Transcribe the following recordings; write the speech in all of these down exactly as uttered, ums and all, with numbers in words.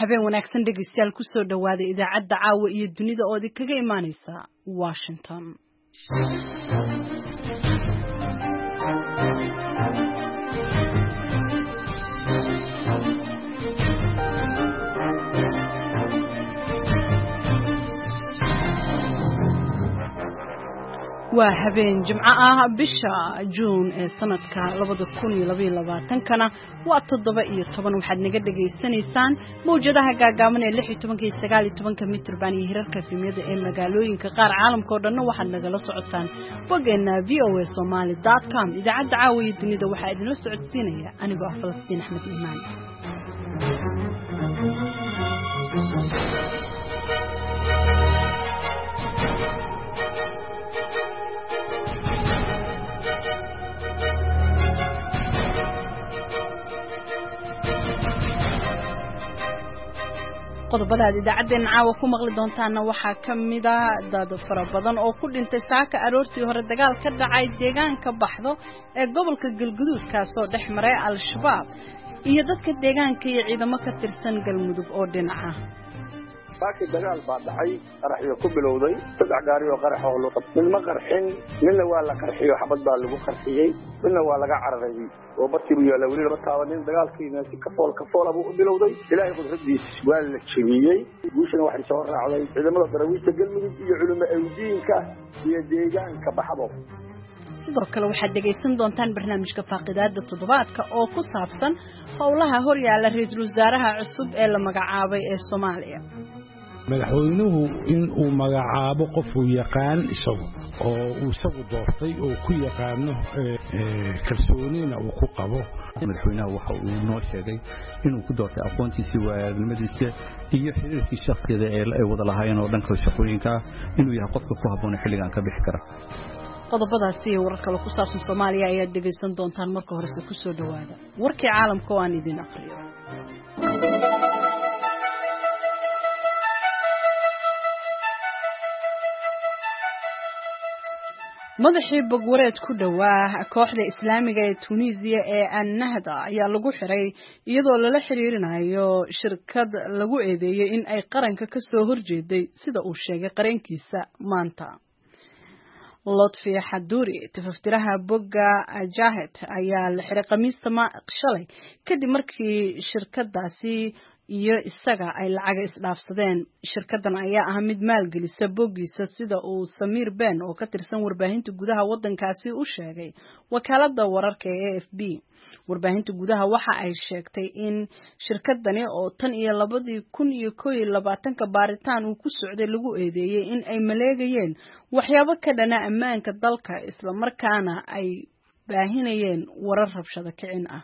habeen wanaagsan dhegeystayaal ku soo dhawaada idaacadda caawa iyo dunida oo idinkaga imaanaysa Washington. waa habeen jimco ah bisha June ee sanadka labada kun iyo laba iyo labaatan kana waa toddoba iyo toban waxaad naga dhageysanaysaan mowjadaha gaagaaban ee lix iyo toban iyo sagaal iyo toban mitir baan iyo hirarka fiimyada ee magaalooyinka qaar caalamka oo dhan waxaad nagala socotaan bogeena v o a somali dot com idaacadda caawiya dunida waxaa idinla socodsiinaya anigoo ah Falastiin Axmed Iimaan. qodobada idaacaddeena caawa ku maqli doontaana waxaa ka mid ah dad fara badan oo ku dhintay saaka aroortii hore dagaal ka dhacay deegaanka Baxdo ee gobolka Galgaduud kaasoo dhex maray al-shabaab iyo dadka deegaanka iyo ciidamo ka tirsan Galmudug oo dhinaca baaki dagaal baa dhacay qaraxyo ku bilowday saddex gaari oo qarax oo loo qabtay ma qarxin midna waa la qarxiyo xabad baa lagu qarxiyay midna waa laga cararay oo bartii uu yaala wali laba taabanin dagaalkiina si ka fool ka fool abu u bilowday ilaahay qudradiis waa la jabiyay guushana waxay soo raacday ciidamada darawiishta Galmudug iyo culimo awdiinka iyo deegaanka Baxdo. sidoo kale waxaad dhegeysan doontaan barnaamijka faaqidaada toddobaadka oo ku saabsan howlaha horyaala ra'iisul wasaaraha cusub ee la magacaabay ee Soomaaliya. madaxweynuhu in uu magacaabo qof uu yaqaan isagu oo uu isagu doortay oo ku yaqaano kalsoonina uu ku qabo. madaxweynaha waxa uu noo sheegay inuu ku doortay aqoontiisii waayagnimadiisa iyo xiriirkii shakhsiga ee ay wada lahaayeen oo dhanka shaqooyinka inuu yahay qofka ku habboon xilligan ka bixi kara. qodobadaasi iyo warar kale ku saabsan Soomaaliya ayaad dhegeysan doontaan marka horese ku soo dhawaada warkii caalamka oo aan idin aqriyo. madaxii bogwareed ku dhawaa kooxda islaamiga ee Tunisia ee An-Nahda ayaa lagu xiray iyadoo lala xiriirinayo shirkad lagu eedeeyay in ay qaranka ka soo horjeeday sida uu sheegay qarankiisa maanta. Lotfi Haduri tafaftiraha bogga Jahed ayaa la xiray Khamiista shalay kadib markii shirkadaasi iyo isaga ay lacag isdhaafsadeen. shirkadan ayaa ah mid maalgelisa boggiisa sida uu Samir Ben oo ka tirsan warbaahinta gudaha wadankaasi u sheegay wakaalada wararka ee A F B. warbaahinta gudaha waxa ay sheegtay in shirkadani oo tan iyo labadii kun iyo kow iyo labaatanka baaritaan uu ku socday lagu eedeeyay in ay maleegayeen waxyaabo ka dhana ammaanka dalka isla markaana ay baahinayeen warar rabshado kicin ah.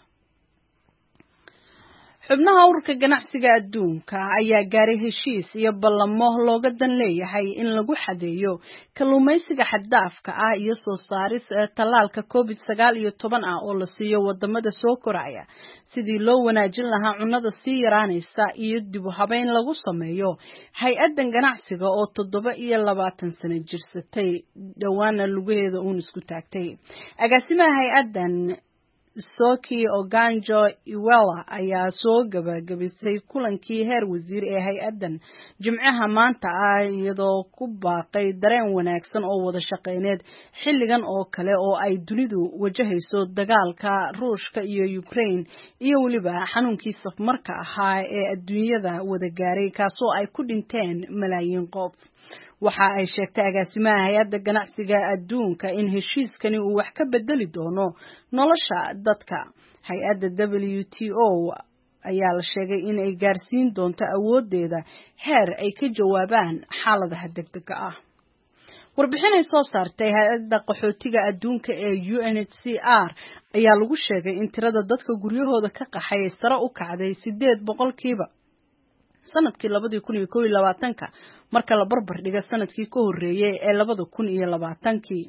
xubnaha ururka ganacsiga adduunka ayaa gaaray heshiis iyo ballamo looga dan leeyahay in lagu xadeeyo kalluumaysiga xad-dhaafka ah iyo soo saaris tallaalka covid sagaal iyo toban ah oo la siiyo wadamada soo koraya sidii loo wanaajin lahaa cunnada sii yaraanaysa iyo dib u habeyn lagu sameeyo hay-addan ganacsiga oo toddoba iyo labaatan sano jirsatay dhawaana lugaheeda uun isku taagtay. agaasimaha hay-addan Soki Oganjo Iweala ayaa soo gabagabisay kulankii heer wasiir ee hay-addan jimcaha maanta ah iyadoo ku baaqay dareen wanaagsan oo wada shaqeyneed xilligan oo kale oo ay dunidu wajahayso dagaalka Ruushka iyo Ukraine iyo waliba xanuunkii safmarka ahaa ee adduunyada wada gaaray kaasoo ay ku dhinteen malaayiin qof. waxa ay sheegtay agaasimaha hay-adda ganacsiga adduunka in heshiiskani uu wax ka bedeli doono nolosha dadka. hay-adda W T O ayaa la sheegay in ay gaarsiin doonto awoodeeda heer ay ka jawaabaan xaaladaha degdega ah. warbixin ay soo saartay hay-adda qaxootiga adduunka ee U N H C R ayaa lagu sheegay in tirada dadka guryahooda ka qaxay sare u kacday sideed boqolkiiba sanadkii labada kun iyo kow iyo labaatanka marka la barbar dhigo sanadkii ka horeeyay ee labada kun iyo labaatankii.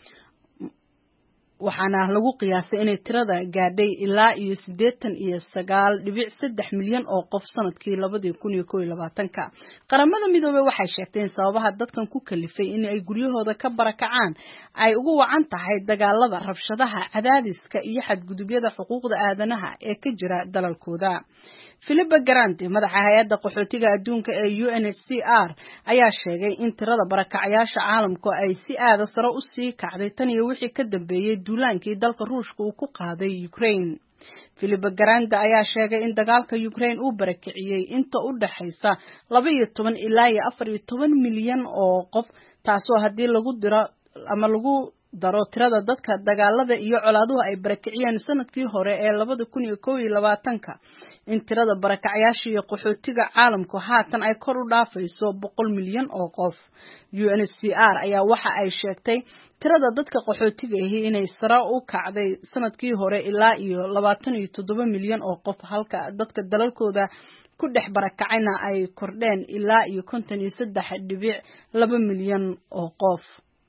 waxaana lagu qiyaasay inay tirada gaadhay ilaa iyo siddeetan iyo sagaal dhibic saddex milyan oo qof sanadkii labada kun iyo kow iyo labaatanka. qaramada midoobay waxay sheegtay in sababaha dadkan ku kalifay in ay guryahooda ka barakacaan ay ugu wacan tahay dagaalada, rabshadaha, cadaadiska iyo xadgudubyada xuquuqda aadanaha ee ka jira dalalkooda. Filippo Grandi madaxa hay'adda qaxootiga adduunka ee U N H C R ayaa sheegay in tirada barakacayaasha caalamku ay si aad ah sare u sii kacday tan iyo wixii ka dambeeyay duulaankii dalka Ruushka uu ku qaaday Ukraine. Filippo Grandi ayaa sheegay in dagaalka Ukraine uu barakiciyay inta u dhaxaysa laba iyo toban ilaa iyo afar iyo toban milyan oo qof, taasoo haddii lagu diro ama lagu daro tirada dadka dagaalada iyo colaaduhu ay barakiciyeen sanadkii hore ee labada kun iyo kow iyo labaatanka in tirada barakacayaasha iyo qaxootiga caalamku haatan ay kor u dhaafayso boqol milyan oo qof. U N H C R ayaa waxa ay sheegtay tirada dadka qaxootiga ahi inay sare u kacday sanadkii hore ilaa iyo labaatan iyo toddoba milyan oo qof, halka dadka dalalkooda ku dhex barakacayna ay kordheen ilaa iyo konton iyo saddex dhibic laba milyan oo qof.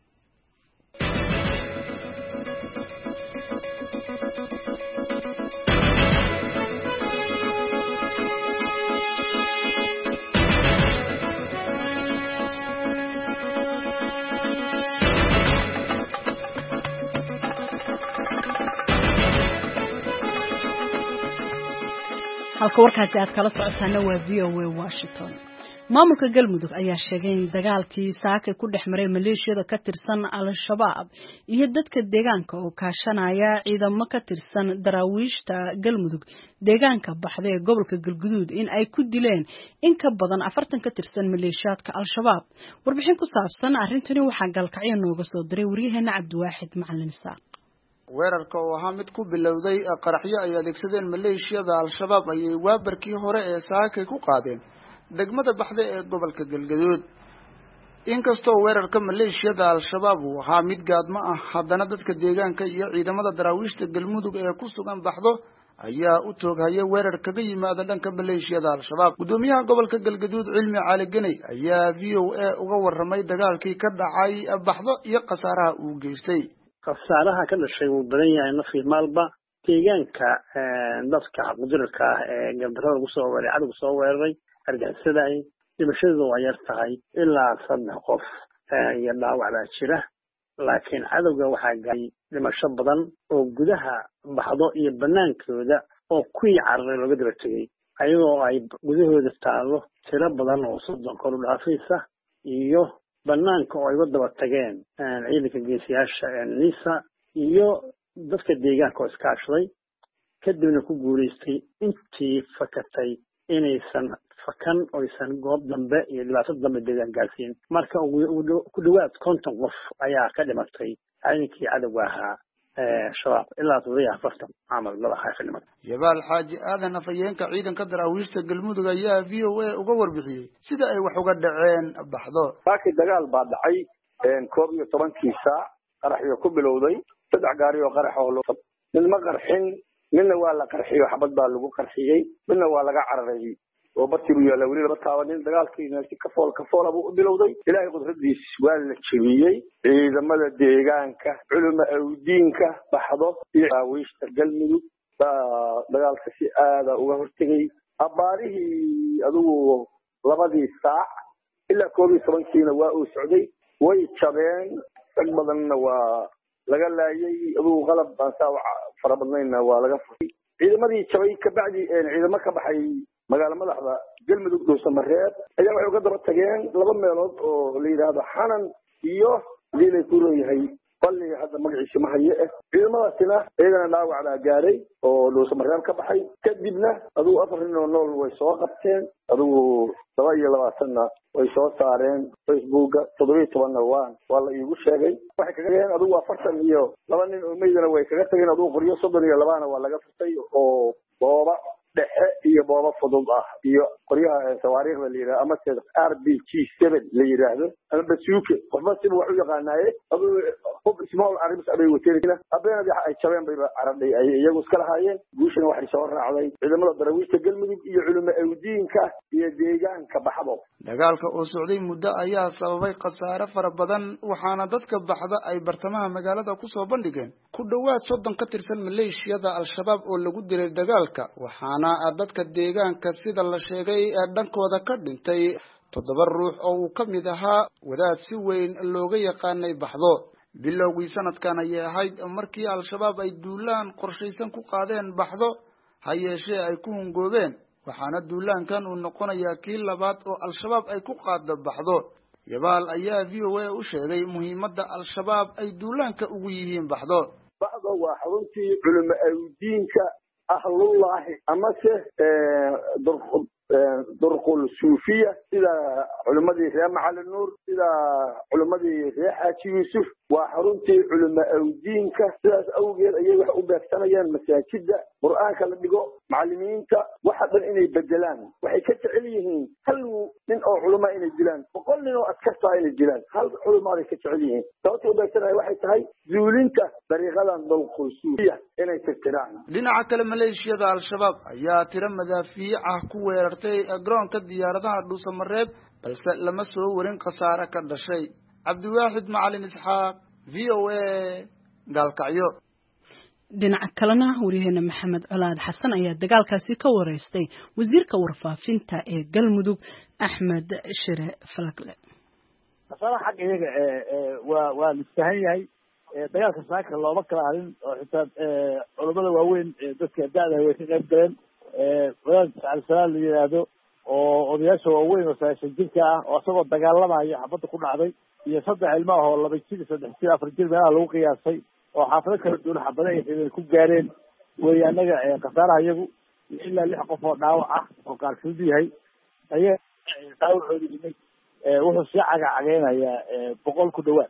halka warkaasi aad kala socotaana waa V O A Washington. Maamulka Galmudug ayaa sheegay in dagaalkii saaka ku dhex maray maleeshiyada ka tirsan Al-Shabaab iyo dadka deegaanka oo kaashanaya ciidamo ka tirsan daraawiishta Galmudug deegaanka baxday ee gobolka Galguduud in ay ku dileen in ka badan afartan ka tirsan maleeshiyadka Al-Shabaab. Warbixin ku saabsan arrintani waxaa galkacyo nooga soo diray waryaheena Cabdiwaaxid Macalin Isaaq. weerarka oo ahaa mid ku bilowday qaraxyo ay adeegsadeen maleeshiyada Al-Shabaab ayay waabarkii hore ee saaka ku qaadeen degmada baxday ee gobolka Galgaduud. inkastoo weerarka maleeshiyada Al-Shabaab uu ahaa mid gaadma ah, haddana dadka deegaanka iyo ciidamada daraawiishta Galmudug ee ku sugan baxdo ayaa u toogaya weerar kaga yimaada dhanka maleeshiyada Al-Shabaab. gudoomiyaha gobolka Galgaduud Cilmi Cali Ganay ayaa V O A uga warramay dagaalkii ka dhacay baxdo iyo khasaaraha uu geystay. khasaaraha ka dhashay uu badan yahay nafii maalba deegaanka dadka qudirka ah ee gardarada lagu soo weeraray cadowga soo weeraray argagixisada ay dhimashadu waa yar tahay ilaa saddex qof iyo dhaawac baa jira, laakiin cadowga waxaa gaaray dhimasho badan oo gudaha baxdo iyo banaankooda oo kuwii cararay looga daba tegay, ayagoo ay gudahooda taalo tiro badan oo soddon kor u dhaafaysa iyo banaanka oo ay wadaba tageen ciidanka geesiyaasha Nisa iyo dadka deegaanka oo iskaashaday, kadibna ku guuleystay intii fakatay inaysan fakan oo aysan goob dambe iyo dhibaato dambe deegaan gaarsiin. marka ku dhawaad konton qof ayaa ka dhimatay ciidankii cadowga ahaa shabaab ilaa todoba iyo afartan camal laba xaafid dhimatay. Yabaal Xaaji Aadan afayeenka ciidanka daraawiishta Galmudug ayaa V O A uga warbixiyay sida ay wax uga dhaceen baxdo. saaki dagaal baa dhacay koob iyo tobankii saac, qaraxyo ku bilowday saddex gaari oo qarax oo loo mid ma qarxin, midna waa la qarxiyo xabad baa lagu qarxiyay, midna waa laga cararay oo bartiibu yaala weli laba taabanin. dagaalkiina si ka fool ka fool buu u bilowday, ilaahay qudradiis waa la jebiyey. ciidamada deegaanka, culimo awdiinka baxdo iyo daraawiishta Galmudug baa dagaalka si aad ah uga hortagay. abaarihii adigu labadii saac ilaa koob iyo tobankiina waa uu socday, way jabeen, rag badanna waa laga laayay, adigu qalab baan saa fara badnayna waa laga furtay. ciidamadii jabay ka bacdi ciidamo ka baxay magaala madaxda Galmudug Dhuusamareeb ayaa waxay uga daba tageen laba meelood oo la yiraahdo Xanan iyo Liilay ku leeyahay balli hadda magaciisa ma haye ah. ciidamadaasina iyagana dhaawac la gaaray oo Dhuusamareeb ka baxay, kadibna adigu afar nin oo nool way soo qabteen, adigu laba iyo labaatan way soo saareen Facebooka, toddoba iyo toban waan waa la iigu sheegay. waxay kaga tageen adigu afartan iyo laba nin oo meydana way kaga tageen, adigu qoriyo soddon iyo laba waa laga furtay oo booba dhexe iyo booba fudud ah iyo qoryaha sawaariikhda la yiraahdo ama R B G seven la yiraahdo ama basuuke qofba si wax u yaqaanaaye adigu qof small arms abay wateen abeenadi ay jabeen bay caraday ay iyagu iska lahaayeen. guushana waxay soo raacday ciidamada daraawiishta Galmudug iyo culimo awdiinka iyo deegaanka baxdo. dagaalka oo socday muddo ayaa sababay khasaare fara badan, waxaana dadka baxda ay bartamaha magaalada ku soo bandhigeen ku dhawaad soddon ka tirsan maleeshiyada Al-Shabaab oo lagu dilay dagaalka, waxaana dadka deegaanka sida la sheegay ee dhankooda ka dhintay toddoba ruux oo uu ka mid ahaa wadaad si weyn looga yaqaanay baxdo. bilowgii sanadkan ayay ahayd markii Al-Shabaab ay duulaan qorshaysan ku qaadeen baxdo, ha yeeshee ay ku hungoobeen waxaana duulaankan uu noqonayaa kii labaad oo al-shabaab ay ku qaada baxdo yabaal ayaa v o a u sheegay muhiimadda al-shabaab ay duulaanka ugu yihiin baxdo baxdo waa xaruntii culimo awdiinka ahlullaahi amase durqul suufiya sida culimadii reer macalin nuur sida culimadii reer xaaji yuusuf waa xaruntii culimo awdiinka sidaas awgeed ayay wax u beegsanayaan masaajida qur-aanka la dhigo macalimiinta waxa dhan inay bedelaan waxay ka jecel yihiin hal nin oo culimo inay dilaan boqol nin oo askarta inay dilaan hal culimaaday ka jecel yihiin sababta u beegsanaya waxay tahay zuulinta dariiqadan durqul suufiya inay tirtiraan dhinaca kale maleeshiyada al-shabaab ayaa tiro madaafiic ah ku weerartay garoonka diyaaradaha dhuusamareeb balse lama soo warin khasaare ka dhashay cabdiwaaxid macalin isxaaq v o a gaalkacyo dhinaca kalena wariyaheena maxamed colaad xasan ayaa dagaalkaasi ka wareystay wasiirka warfaafinta ee galmudug axmed shire falagle khasaaraha xagga iyaga waa waa listahan yahay dagaalka saaka looma kala hadin oo xitaa culamada waaweyn dadka da-da way ka qayb galeen wadaad alsalaam la yidhaahdo oo odayaasha waaweyn oo sagaashan jirka ah oo isagoo dagaalamayo xabadda ku dhacday iyo saddex ilmo ah oo laba jir saddex jir afar jir meelaha lagu qiyaasay oo xaafado kala duwan xabada ay xideen ku gaareen wey anaga khasaaraha iyagu ilaa lix qof oo dhaawac ah oo qaarkood yahay ayaa dhaawacooda dhimay wuxuu sii cagacageynayaa boqol ku dhawaad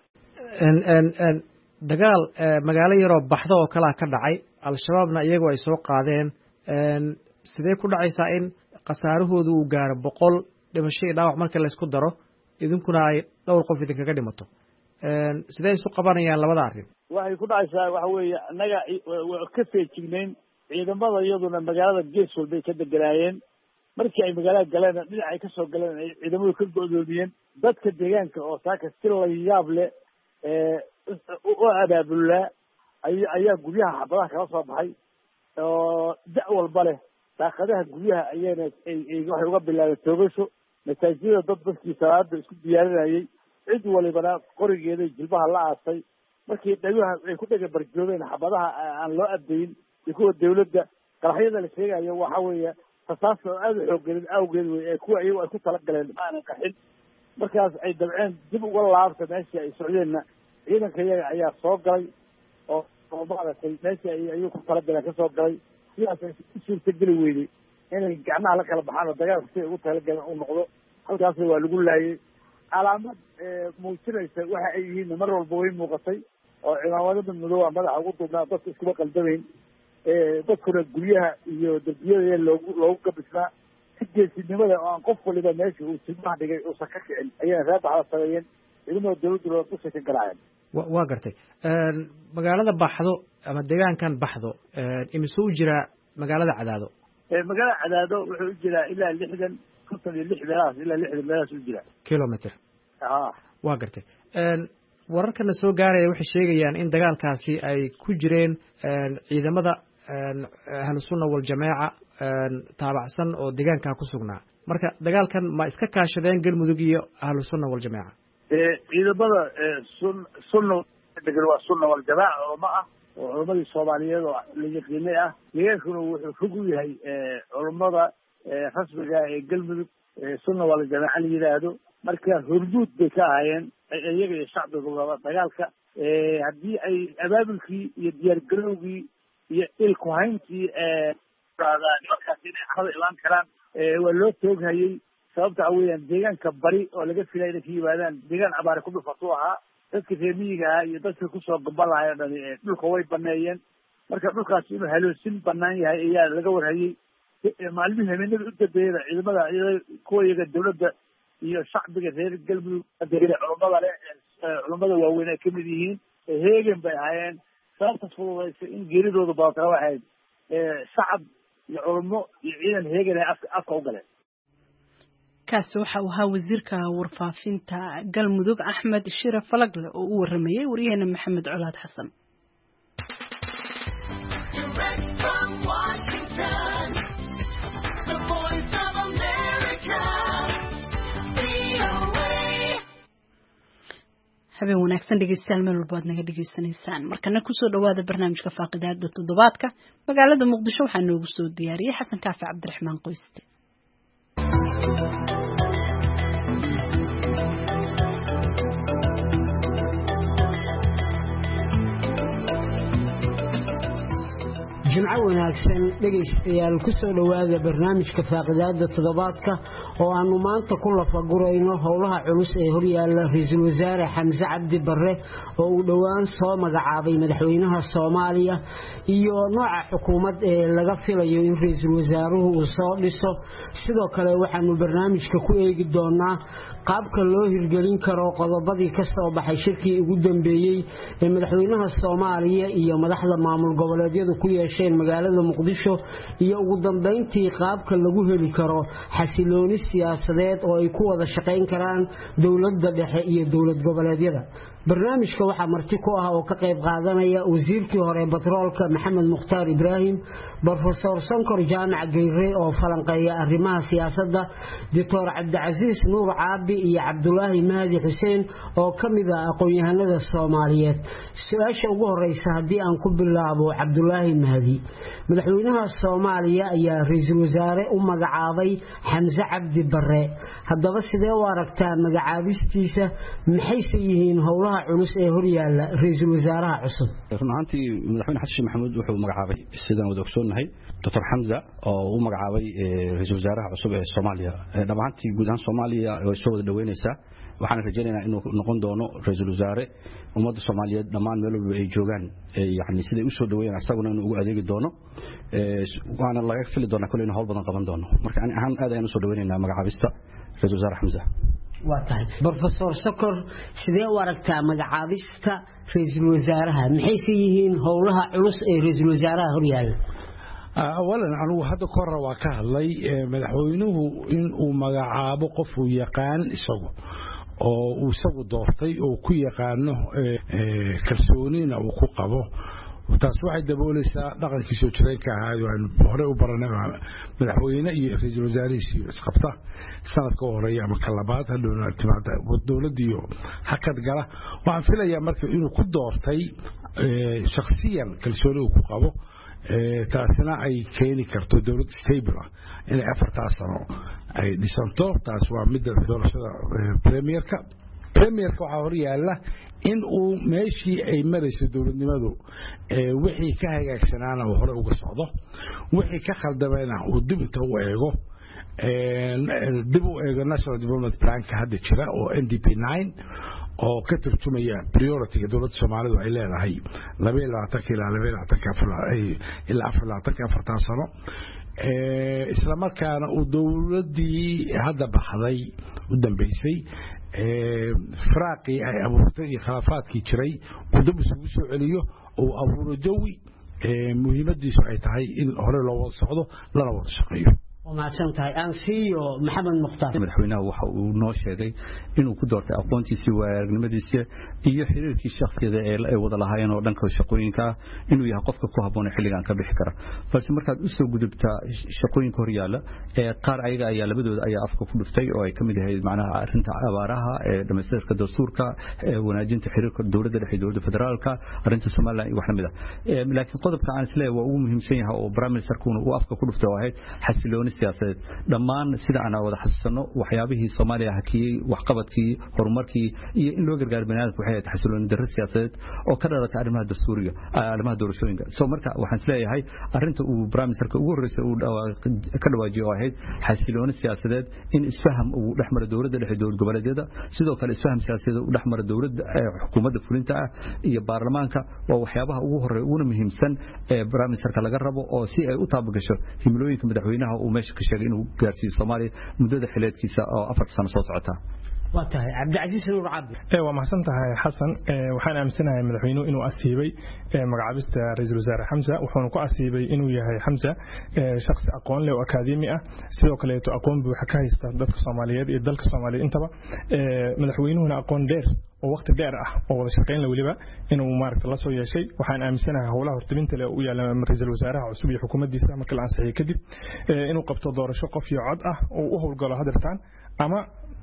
dagaal magaalo yaroo baxdo oo kalaa ka dhacay al-shabaabna iyagu ay soo qaadeen sidee ku dhacaysaa in khasaarahooda uu gaaro boqol dhimasho iyo dhaawac marka laysku daro idinkuna ay dhowr qof idinkaga dhimato sidee isu qabanayaan labada arrin waxay ku dhacaysaa waxa weeye annaga ka feejignayn ciidamada iyaduna magaalada gees walbay ka deganaayeen markii ay magaalada galeen dhinac ay kasoo galeen ay ciidamadu ka go-doomiyeen dadka deegaanka oo saaka si la yaab leh u abaabulaa ay ayaa guryaha xabadaha kala soo baxay oo da' walba leh daaqadaha guryaha ayayna waxay uga bilaabeen toogasho masaajidada dad dadkii salaada isku diyaarinayay cid walibana qorigeeday jilbaha la aasay markii dhagaha ay ku dhega barjoobeen xabadaha aan loo adeyin iyo kuwa dawladda qaraxyada la sheegayo waxa weeye rasaasta oo aada u xooggelin awgeed wey ee kuwa iyagu ay ku talagaleen maanan qaxin markaas ay dabceen dib uga laabta meeshii ay socdeenna ciidanka iyaga ayaa soo galay oo oo maaragtay meeshii ay ayuu ku talagaleen kasoo galay sidaas ay u suurtageli weyday inay gacmaha la kala baxaan oo dagaalka siday ugu talagaleen uu noqdo halkaasna waa lagu laayay calaamad muujinaysa waxa ay yihiin mar walba way muuqatay oo ciidamada madooba madaxa ugu duubnaa dadka iskuma qaldamayn dadkuna guryaha iyo darbiyada loogu loogu gabisnaa si geesinimada oo aan qof waliba meesha uu silmaha dhigay uusan ka kicin ayayna reer baxda sameeyeen ciidamada dawladdu dushay ka galaayeen waa gartay magaalada baxdo ama deegaankan baxdo imise u jiraa magaalada cadaado magaalada cadaado wuxuu u jiraa ilaa lixdan konton iyo lix meelahaas ilaa lixdan meelahaas u jiraa kilometer a waa gartay wararkana soo gaaraya waxay sheegayaan in dagaalkaasi ay ku jireen ciidamada ahlusunna waljamaaca taabacsan oo deegaankaa ku sugnaa marka dagaalkan ma iska kaashadeen galmudug iyo ahlusunna waljamaaca ciidamada sun sunna degan waa sunna waljamaaca culamo ah oo culamadii soomaaliyeed oo la yaqiinay ah deegaankuna wuxuu fog u yahay culamada rasmiga ee galmudug sunna waljamaaca la yidhaahdo marka hurduud bay ka ahaayeen iyaga iyo shacbiga dagaalka haddii ay abaabulkii iyo diyaargarowgii iyo ilkuhayntii nimankaas inay carada ilaan karaan waa loo tooghayey sababta waxa weeyaan deegaanka bari oo laga filaya inay ka yimaadaan deegaan abaare ku dhufatuu ahaa dadka reer miyiga ahaa iyo dadka kusoo gamba lahay o dhani dhulka way baneeyeen marka dhulkaas inuu haloosin banaan yahay ayaa laga warhayey maalmihii habeenada u dambeeyada ciidamada kuwa iyaga dawladda iyo shacbiga reer galmudug culamada le culamada waaweyn ay kamid yihiin heegen bay ahaayeen sababta fududaysa in geeridooda badatana waxayd shacab iyo culamo iyo ciidan heegen ay afka afka u galeen kaasi waxa uu ahaa wasiirka warfaafinta galmudug axmed shire falagle oo u waramayay waryaheena maxamed colaad xasan habeen wanaagsan dhegeystayaal meel walba aad naga dhegeysanaysaan markana kusoo dhawaada barnaamijka faaqidaada toddobaadka magaalada muqdisho waxaa noogu soo diyaariyey xasan kaafi cabdiraxmaan qoyste jimco wanaagsan dhegaystayaal kusoo dhawaada barnaamijka faaqidaada toddobaadka oo aanu maanta ku lafagurayno howlaha culus ee horyaala ra'iisul wasaare Xamse Cabdi Barre oo uu dhawaan soo magacaabay madaxweynaha Soomaaliya iyo nooca xukuumad ee laga filayo in ra'iisul wasaaruhu uu soo dhiso sidoo kale waxaanu barnaamijka ku eegi doonaa qaabka loo hirgelin karo qodobadii ka soo baxay shirkii ugu dambeeyay ee madaxweynaha Soomaaliya iyo madaxda maamul goboleedyadu ku yeesheen magaalada Muqdisho iyo ugu dambeyntii qaabka lagu heli karo xasilooni siyaasadeed oo ay ku wada shaqeyn karaan dawladda dhexe iyo dawlad goboleedyada barnaamijka waxaa marti ku ah oo ka qayb qaadanaya wasiirkii hore batroolka Maxamed Mukhtaar Ibraahim Professor Sankor Jaamac Geyre oo falanqeeya arrimaha siyaasadda Doctor Cabdicasiis Nuur Caabi iyo Cabdullaahi Mahdi Xuseen oo kamid ah aqoon-yahanada Soomaaliyeed su'aasha ugu horeysa hadii aan ku bilaabo Cabdullaahi Mahdi madaxweynaha Soomaaliya ayaa ra'iisul wasaare u magacaabay Xamse Cabdi Barre haddaba sidee u aragtaa magacaabistiisa maxay yihiin howlaha culus ee horyaala ra'iisul wasaaraha cusub runtii madaxweyne xasan maxamuud wuxuu magacaabay sidaan wada ogsoonahay Doctor Xamza oo uu magacaabay ra'iisul wasaaraha cusub ee Soomaaliya dhamaantii guud ahaan Soomaaliya way soo wada dhaweynaysaa waxaan rajaynaynaa inuu noqon doono ra'iisul wasaare ummadda Soomaaliyeed dhamaan meel walba ay joogaan yaani sida ay u soo dhaweeyaan asaguna inuu ugu adeegi doono waana laga fili doonaa kulli inuu hawl badan qaban doono marka aan ahaan aad ayaan u soo dhaweynaynaa magacaabista ra'iisul wasaare Xamza waatahay Professor Sakor sidee u aragtaa magacaabista ra'iisul wasaaraha maxay yihiin howlaha culus ee ra'iisul wasaaraha horyaala awalan anigu hadda ka hor waa ka hadlay madaxweynuhu in uu magacaabo qof uu yaqaan isagu oo uu isagu doortay oo ku yaqaano kalsoonina uu ku qabo taas waxay daboolaysaa dhaqankii soo jireenka ahaa oo hore u baranay madaxweyne iyo ra'iisul wasaarihiisa isqabta sanadka horeeya ama kalabaad hadhow timaada dawladda iyo hakad gala waxaan filayaa marka inuu ku doortay shakhsiyan kalsooni uu ku qabo taasina ay keeni karto dawlad stable ah inay afartaas sano ay dhisanto taas waa mid doorashada premierka premierka waxa hor yaala in uu meeshii ay marayso dawladnimadu wixii ka hagaagsanaana uu hore uga socdo wixii ka khaldamayna uu dib inta u eego dib u eego national development planka hadda jira oo N D P nine oo ka turjumaya priority-ga dawladda Soomaalidu ay leedahay laba iyo labaatan ilaa laba iyo labaatan ilaa afar iyo labaatan afartan sano ee isla markaana uu dawladdii hadda baxday u dambeysay ee faraaqi ay abuurtay iyo khilaafaadkii jiray uu dib isugu soo celiyo oo abuuro jawi ee muhiimadiisu ay tahay in hore loo wada socdo lana wada shaqeeyo ومعسنتهاي أنسيو محمد مختار مدحوينه waxa uu noo sheegay inuu ku doortay aqoontiisii waayagnimadiisa iyo xiriirkii shakhsiga ee wada lahaayeen oo dhanka shaqooyinka inuu yahay qofka ku haboon xilligan ka bixi kara balse markaad u soo gudubtaa shaqooyinka horyaala ee qaar ayaga ayaa labadooda ayaa afka ku dhuftay oo ay kamid yahay macnaha arinta abaaraha ee dhamaystirka dastuurka ee wanaajinta xiriirka dawladda dhexe dawladda federaalka arinta Soomaaliya iyo wax lamid ah laakiin qodobka aan isleeyahay waa ugu muhiimsan yahay oo Prime Minister-kuna uu afka ku dhuftay oo ahayd xasilooni siyaasadeed dhammaan sida aan wada xasuusano waxyaabihii Soomaaliya hakiyay wax qabadkii horumarkii iyo in loo gargaar banaadku waxay tahay xasilooni darro siyaasadeed oo ka dhalatay arrimaha dastuuriga arrimaha doorashooyinka soo marka waxaan isleeyahay arinta uu Prime Minister-ka ugu horeysay uu ka dhawaajiyo ahayd xasilooni siyaasadeed in isfaham uu dhexmar dawladda dhexe dawlad goboleedyada sidoo kale isfaham siyaasadeed uu dhexmar dawladda xukuumadda fulinta ah iyo baarlamaanka waa waxyaabaha ugu horeeya ugu muhiimsan ee Prime Minister-ka laga rabo oo si ay u taabagasho himilooyinka madaxweynaha uu meesha ka sheegay inuu gaarsiiyo Soomaaliya muddada xileedkiisa oo afar sano soo socota واتهاي عبد العزيز نور عبد ايه ومحسنتها حسن waxaan aamsanahay madaxweynuhu inuu asiibay magacaabista ra'iisul wasaare Xamza wuxuuna ku asiibay inuu yahay Xamza shakhsi aqoon leh oo akadeemi ah sidoo kale to aqoon buuxa ka haysta dadka Soomaaliyeed iyo dalka Soomaaliyeed intaba madaxweynuhuna aqoon dheer oo waqti dheer ah oo wada shaqeyn la waliba inuu maaragtay la soo yeeshay waxaan aamsanahay howlaha hortiminta leh oo yaala ra'iisul wasaaraha cusub iyo xukuumaddiisa markii la ansixiyay kadib inuu qabto doorasho qof iyo cod ah oo u howlgalo hadirtaan ama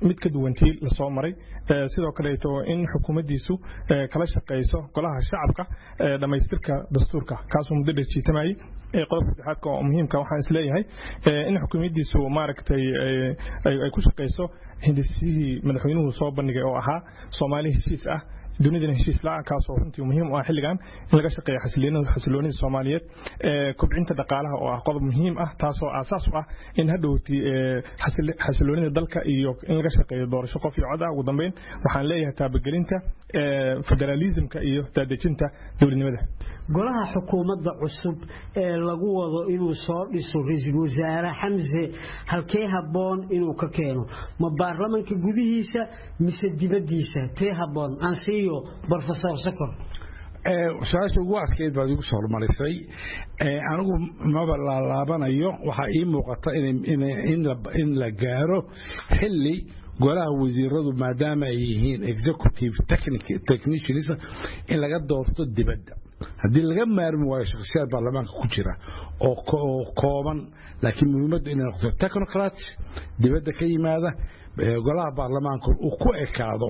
mid ka duwantii la soo maray sidoo kale in xukuumaddiisu kala shaqeyso golaha shacabka dhamaystirka dastuurka kaasoo muddo dhejiitamayay qodobka saddexaadka oo muhiimka waxaan isleeyahay in xukuumaddiisu maaragtay ay ku shaqeyso hindisihii madaxweynuhu soo bandhigay oo ahaa Soomaali heshiis ah dunidana heshiis la kaasoo runtii muhiim u ah xilligan in laga shaqeeyo xasiloonida Soomaaliyeed kobcinta dhaqaalaha oo ah qodob muhiim ah taasoo aasaas u ah in hadhowti xasiloonida dalka iyo in laga shaqeeyo doorasho qof iyo cod ah ugu dambeyn waxaan leeyahay taabagelinta federalismka iyo daadejinta dowladnimada golaha xukuumadda cusub ee lagu wado inuu soo dhiso ra'iisul wasaare Xamse halkee haboon inuu ka keeno ma baarlamaanka gudihiisa mise dibadiisa tee haboon aan siiyo professor Sakor ee su'aasha ugu adkeyd baad igu soo hormarisay ee anigu maba la laabanayo waxa ii muuqata in in in la gaaro xilli golaha wasiiradu maadaama ay yihiin executive technicians in laga doorto dibadda haddii laga maarmi waayo shakhsiyaad baarlamaanka ku jira oo kooban laakiin muhiimaddu inay noqoto technocrats dibadda ka yimaada golaha baarlamaanka uu ku ekaado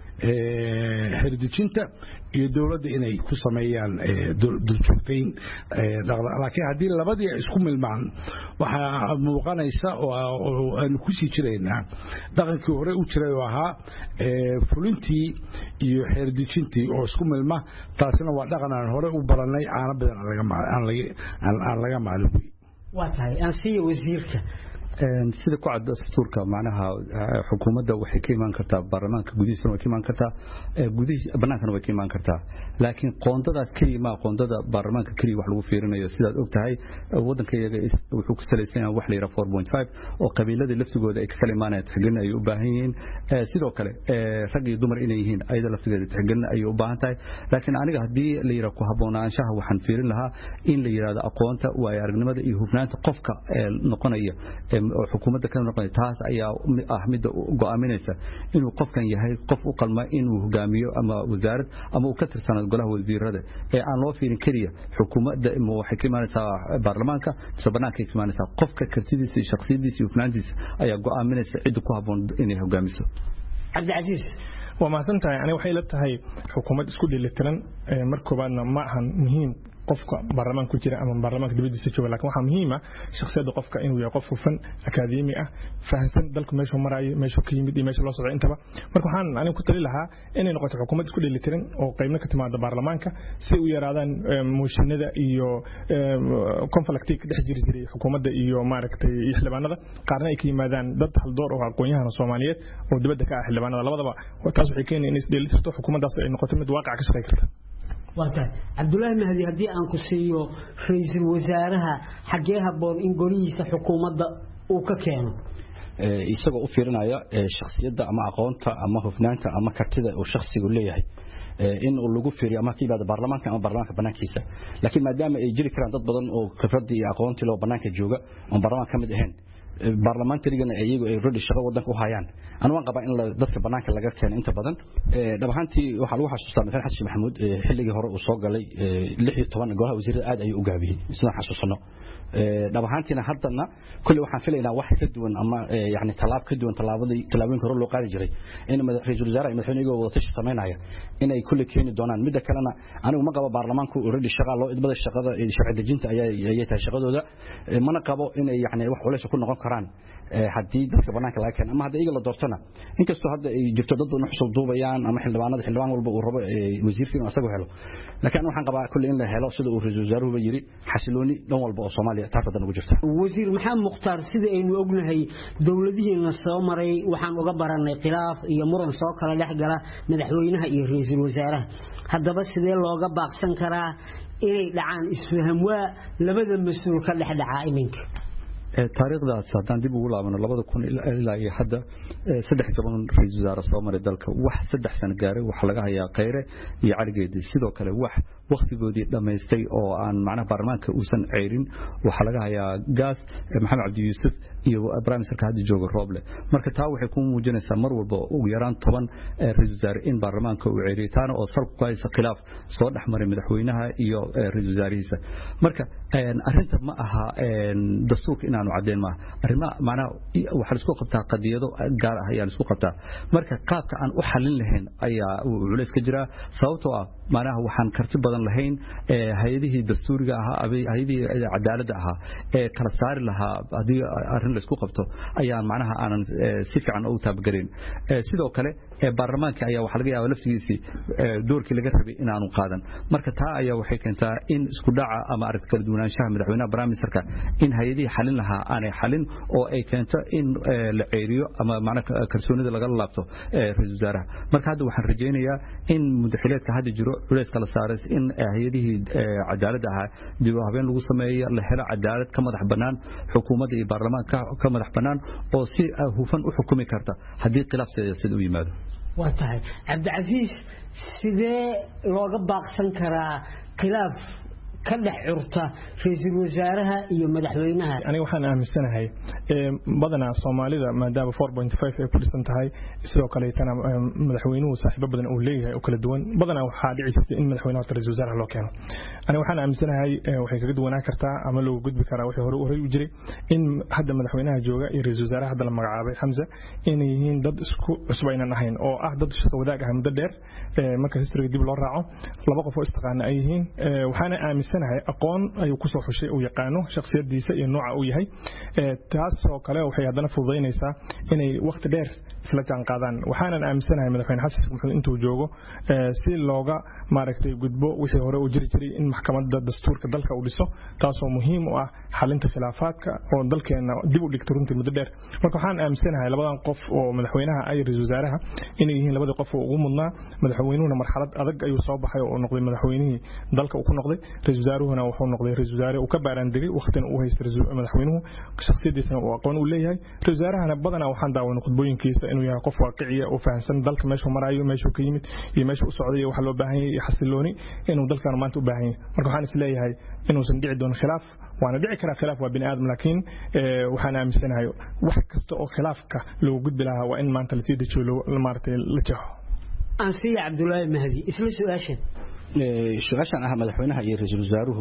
herdijinta iyo dawladda inay ku sameeyaan duljoogtayn laakiin haddii labadii isku milmaan waxaa muuqanaysa oo aanu ku sii jiraynaa dhaqankii hore u jiray oo ahaa fulintii iyo herdijintii oo isku milma taasina waa dhaqan aan hore u baranay caana badan aan laga maalin waa tahay aan siiyo wasiirka sida ku cad dastuurka macnaha xukuumadda waxay ka iman kartaa baarlamaanka gudihiisa way ka iman kartaa gudihiisa banaanka way ka iman kartaa laakiin qoondadaas kaliya ma qoondada baarlamaanka kaliya wax lagu fiirinayo sidaad ogtahay wadanka iyaga wuxuu ku saleysan yahay wax la yiraahdo four point five oo qabiilada laftigooda ay ka kala imaanayaan tixgelin ay u baahan yihiin sidoo kale rag iyo dumar inay yihiin ayada laftigeeda tixgelin ay u baahan tahay laakiin aniga hadii la yiraahdo ku haboonaanshaha waxaan fiirin lahaa in la yiraahdo aqoonta waa aragnimada iyo hubnaanta qofka noqonaya oo xukuumadda ka noqon taas ayaa ah mid go'aaminaysa inuu qofkan yahay qof u qalma inuu hogaamiyo ama wasaarad ama uu ka tirsanaado golaha wasiirada ee aan loo fiirin kaliya xukuumadda waxay ka imaanaysaa baarlamaanka soo banaanka ka imaanaysaa qofka kartidiisa iyo shakhsiyadiisa iyo hufnaantiisa ayaa go'aaminaysa cid ku haboon inay hogaamiso Cabdicasiis waa mahadsantahay aniga waxay la tahay xukuumad isku dheelitiran markoobaadna ma ahan muhiim qofka baarlamaanka ku jira ama baarlamaanka dibadiisa jooga laakiin waxa muhiim ah shakhsiyadda qofka inuu yahay qof hufan akadeemi ah fahansan dalka meesha marayo meesha ka yimid iyo meesha loo socdo intaba marka waxaan anigu ku tali lahaa inay noqoto xukuumad isku dheelitiran oo qaybna ka timaada baarlamaanka si u yaraadaan mooshinada iyo conflictiga ka dhex jiri jiray xukuumadda iyo maaragtay xildhibaanada qaarna ay ka yimaadaan dad hal door oo aqoon-yahan Soomaaliyeed oo dibadda ka ah xildhibaanada labadaba taas waxay keenaysaa in is dheelitirto xukuumaddaas ay noqoto mid waaqic ka shaqeyn karta waata Cabdullaahi Mahdi hadii aan ku siiyo ra'iisul wasaaraha xagee haboon in golihiisa xukuumadda uu ka keeno isagoo u fiirinaya shakhsiyadda ama aqoonta ama hufnaanta ama kartida uu shakhsigu leeyahay in uu lagu fiiriyo ama kiibada baarlamaanka ama baarlamaanka banaankiisa laakiin maadaama ay jiri karaan dad badan oo khibradii iyo aqoontii loo banaanka jooga oo baarlamaanka kamid ahayn baarlamaantarigana iyagu ay rodi shaqo wadanka u hayaan anu waan qabaa in dadka banaanka laga keeno inta badan dhabahantii waxa lagu xasuustaa madaxweyne xasan maxamuud xilligii hore uu soo galay lix iyo toban golaha wasiirada aad ayuu u gaabiyay isna xasuusano dhabahantiina haddana kulli waxaan filaynaa wax ka duwan ama yani talaab ka duwan talaabadii talaabooyinka hore loo qaadi jiray in madaxweyne wasaare iyo madaxweyne wada tashi sameynaya inay kulli keeni doonaan mid kalena anigu ma qabo baarlamaanku rodi shaqo loo idbada shaqada sharci dejinta ayay ayay tahay shaqadooda mana qabo inay yani wax culays ku noqon karaan hadii dadka banaanka laga keen ama hadii iyaga la doortona inkastoo hadda ay jirto dad u xusub duubayaan ama xildhibaanada xildhibaan walba uu rabo wasiirka inuu asagu helo laakiin waxaan qabaa kulli in la helo sida uu ra'iisul wasaaruhu yiri xasilooni dhan walba oo Soomaaliya taas hadda ugu jirta wasiir maxamed mukhtaar sida aynu ognahay dawladihiina soo maray waxaan uga baranay khilaaf iyo muran soo kala dhex gala madaxweynaha iyo ra'iisul wasaaraha haddaba sidee looga baaqsan karaa inay dhacaan isfaham waa labada mas'uul ka dhex dhaca iminka taariikhdaas haddaan dib ugu laabano labada kun ilaa iyo hadda saddex toban ra'iisul wasaare soo maray dalka wax saddex sano gaaray waxa laga hayaa Khayre iyo Caligeedi sidoo kale wax waqtigoodii dhamaystay oo aan macnaha baarlamaanka uusan ceerin waxa laga hayaa gaas maxamed cabdi yuusuf iyo prime minister hadda jooga Roble marka taa waxay ku muujinaysaa mar walba ugu yaraan toban ra'iisul wasaare in baarlamaanka uu ceeriyo taana oo salku ku haysa khilaaf soo dhaxmaray madaxweynaha iyo ra'iisul wasaarihiisa marka arinta ma aha dastuurka inaanu cadeen ma arrimaha macnaha waxa isku qabtaa qadiyado gaar ah ayaan isku qabtaa marka qaabka aan u xalin lahayn ayaa culays ka jira sababtoo ah macnaha waxaan karti badan lahayn hay'adihii dastuuriga ahaa hay'adihii cadaaladda ahaa ee kala saari lahaa hadii arrin la isku qabto ayaan macnaha aanan si fiican u taabgarin sidoo kale baarlamaanka ayaa waxa laga yaabaa laftigiisii doorkii laga rabay in aanu qaadan marka taa ayaa waxay keentaa in isku dhaca ama aragti kala duwanaanshaha madaxweynaha prime ministerka in hay'adihii xalin lahaa aanay xalin oo ay keento in la ceeriyo ama macnaha kalsoonida laga laabto ra'iisul wasaaraha marka hadda waxaan rajaynayaa in muddaxileedka hadda jiro culays kala saaray in hay'adihii cadaaladda ahaa dib u habeen lagu sameeyo la helo cadaalad ka madax banaan xukuumadda iyo baarlamaanka ka madax banaan oo si hufan u xukumi karta haddii khilaaf siyaasadeed u yimaado waa tahay cabdicasiis sidee looga baaqsan karaa khilaaf ka dhex curta ra'iisul wasaaraha iyo madaxweynaha aniga waxaan aaminsanahay ee badanaa Soomaalida maadaama four point five ay ku dhisan tahay sidoo kale tan madaxweynuhu saaxiibo badan uu leeyahay oo kala duwan badanaa waxa dhici jirtay in madaxweynaha ra'iisul wasaaraha loo keeno aniga waxaan aaminsanahay waxay kaga duwanaa kartaa ama loo gudbi karaa wixii hore hore u jiray in hadda madaxweynaha jooga iyo ra'iisul wasaaraha hadda la magacaabay Hamza inay yihiin dad isku cusub aynan ahayn oo ah dad shaqo wadaag ah muddo dheer marka history dib loo raaco laba qof oo istaqaana ay yihiin waxaana aaminsan aqoon ayuu ku soo xushay oo yaqaano shakhsiyadiisa iyo nooca uu yahay ee taas oo kale waxay hadana fududeynaysaa inay waqti dheer isla jaan qaadaan waxaan aaminsanahay madaxweyne xasan sheekh maxamed intuu joogo si looga maaragtay gudbo wixii hore uu jiri jiray in maxkamadda dastuurka dalka uu dhiso taas oo muhiim u ah xalinta khilaafaadka oo dalkeena dib u dhigto runtii muddo dheer marka waxaan aaminsanahay labadan qof oo madaxweynaha ay ra'iisul wasaaraha inay yihiin labada qof oo ugu mudnaa madaxweynuhuna marxalad adag ayuu soo baxay oo noqday madaxweynihii dalka uu ku noqday wasaarahuna wuxuu noqday ra'iisul wasaare uu ka baaran digay waqtina uu haystay madaxweynuhu shakhsiyadiisana uu aqoon u leeyahay ra'iisul wasaarahana badanaa waxaan daawanay khudbooyinkiisa inuu yahay qof waaqici oo fahansan dalka meesha marayo meesha ka yimid iyo meesha u socday waxa loo baahan yahay xasilooni inuu dalkan maanta u baahan yahay marka waxaan is leeyahay inuusan dhici doonin khilaaf waana dhici karaa khilaaf waa bini aadam laakiin waxaan aaminsanahay wax kasta oo khilaafka loo gudbi lahaa waa in maanta la sii dejiyo maartay la jaxo ansiya Cabdullaahi Mahdi isla su'aashan su'aashan ah madaxweynaha iyo ra'iisul wasaaruhu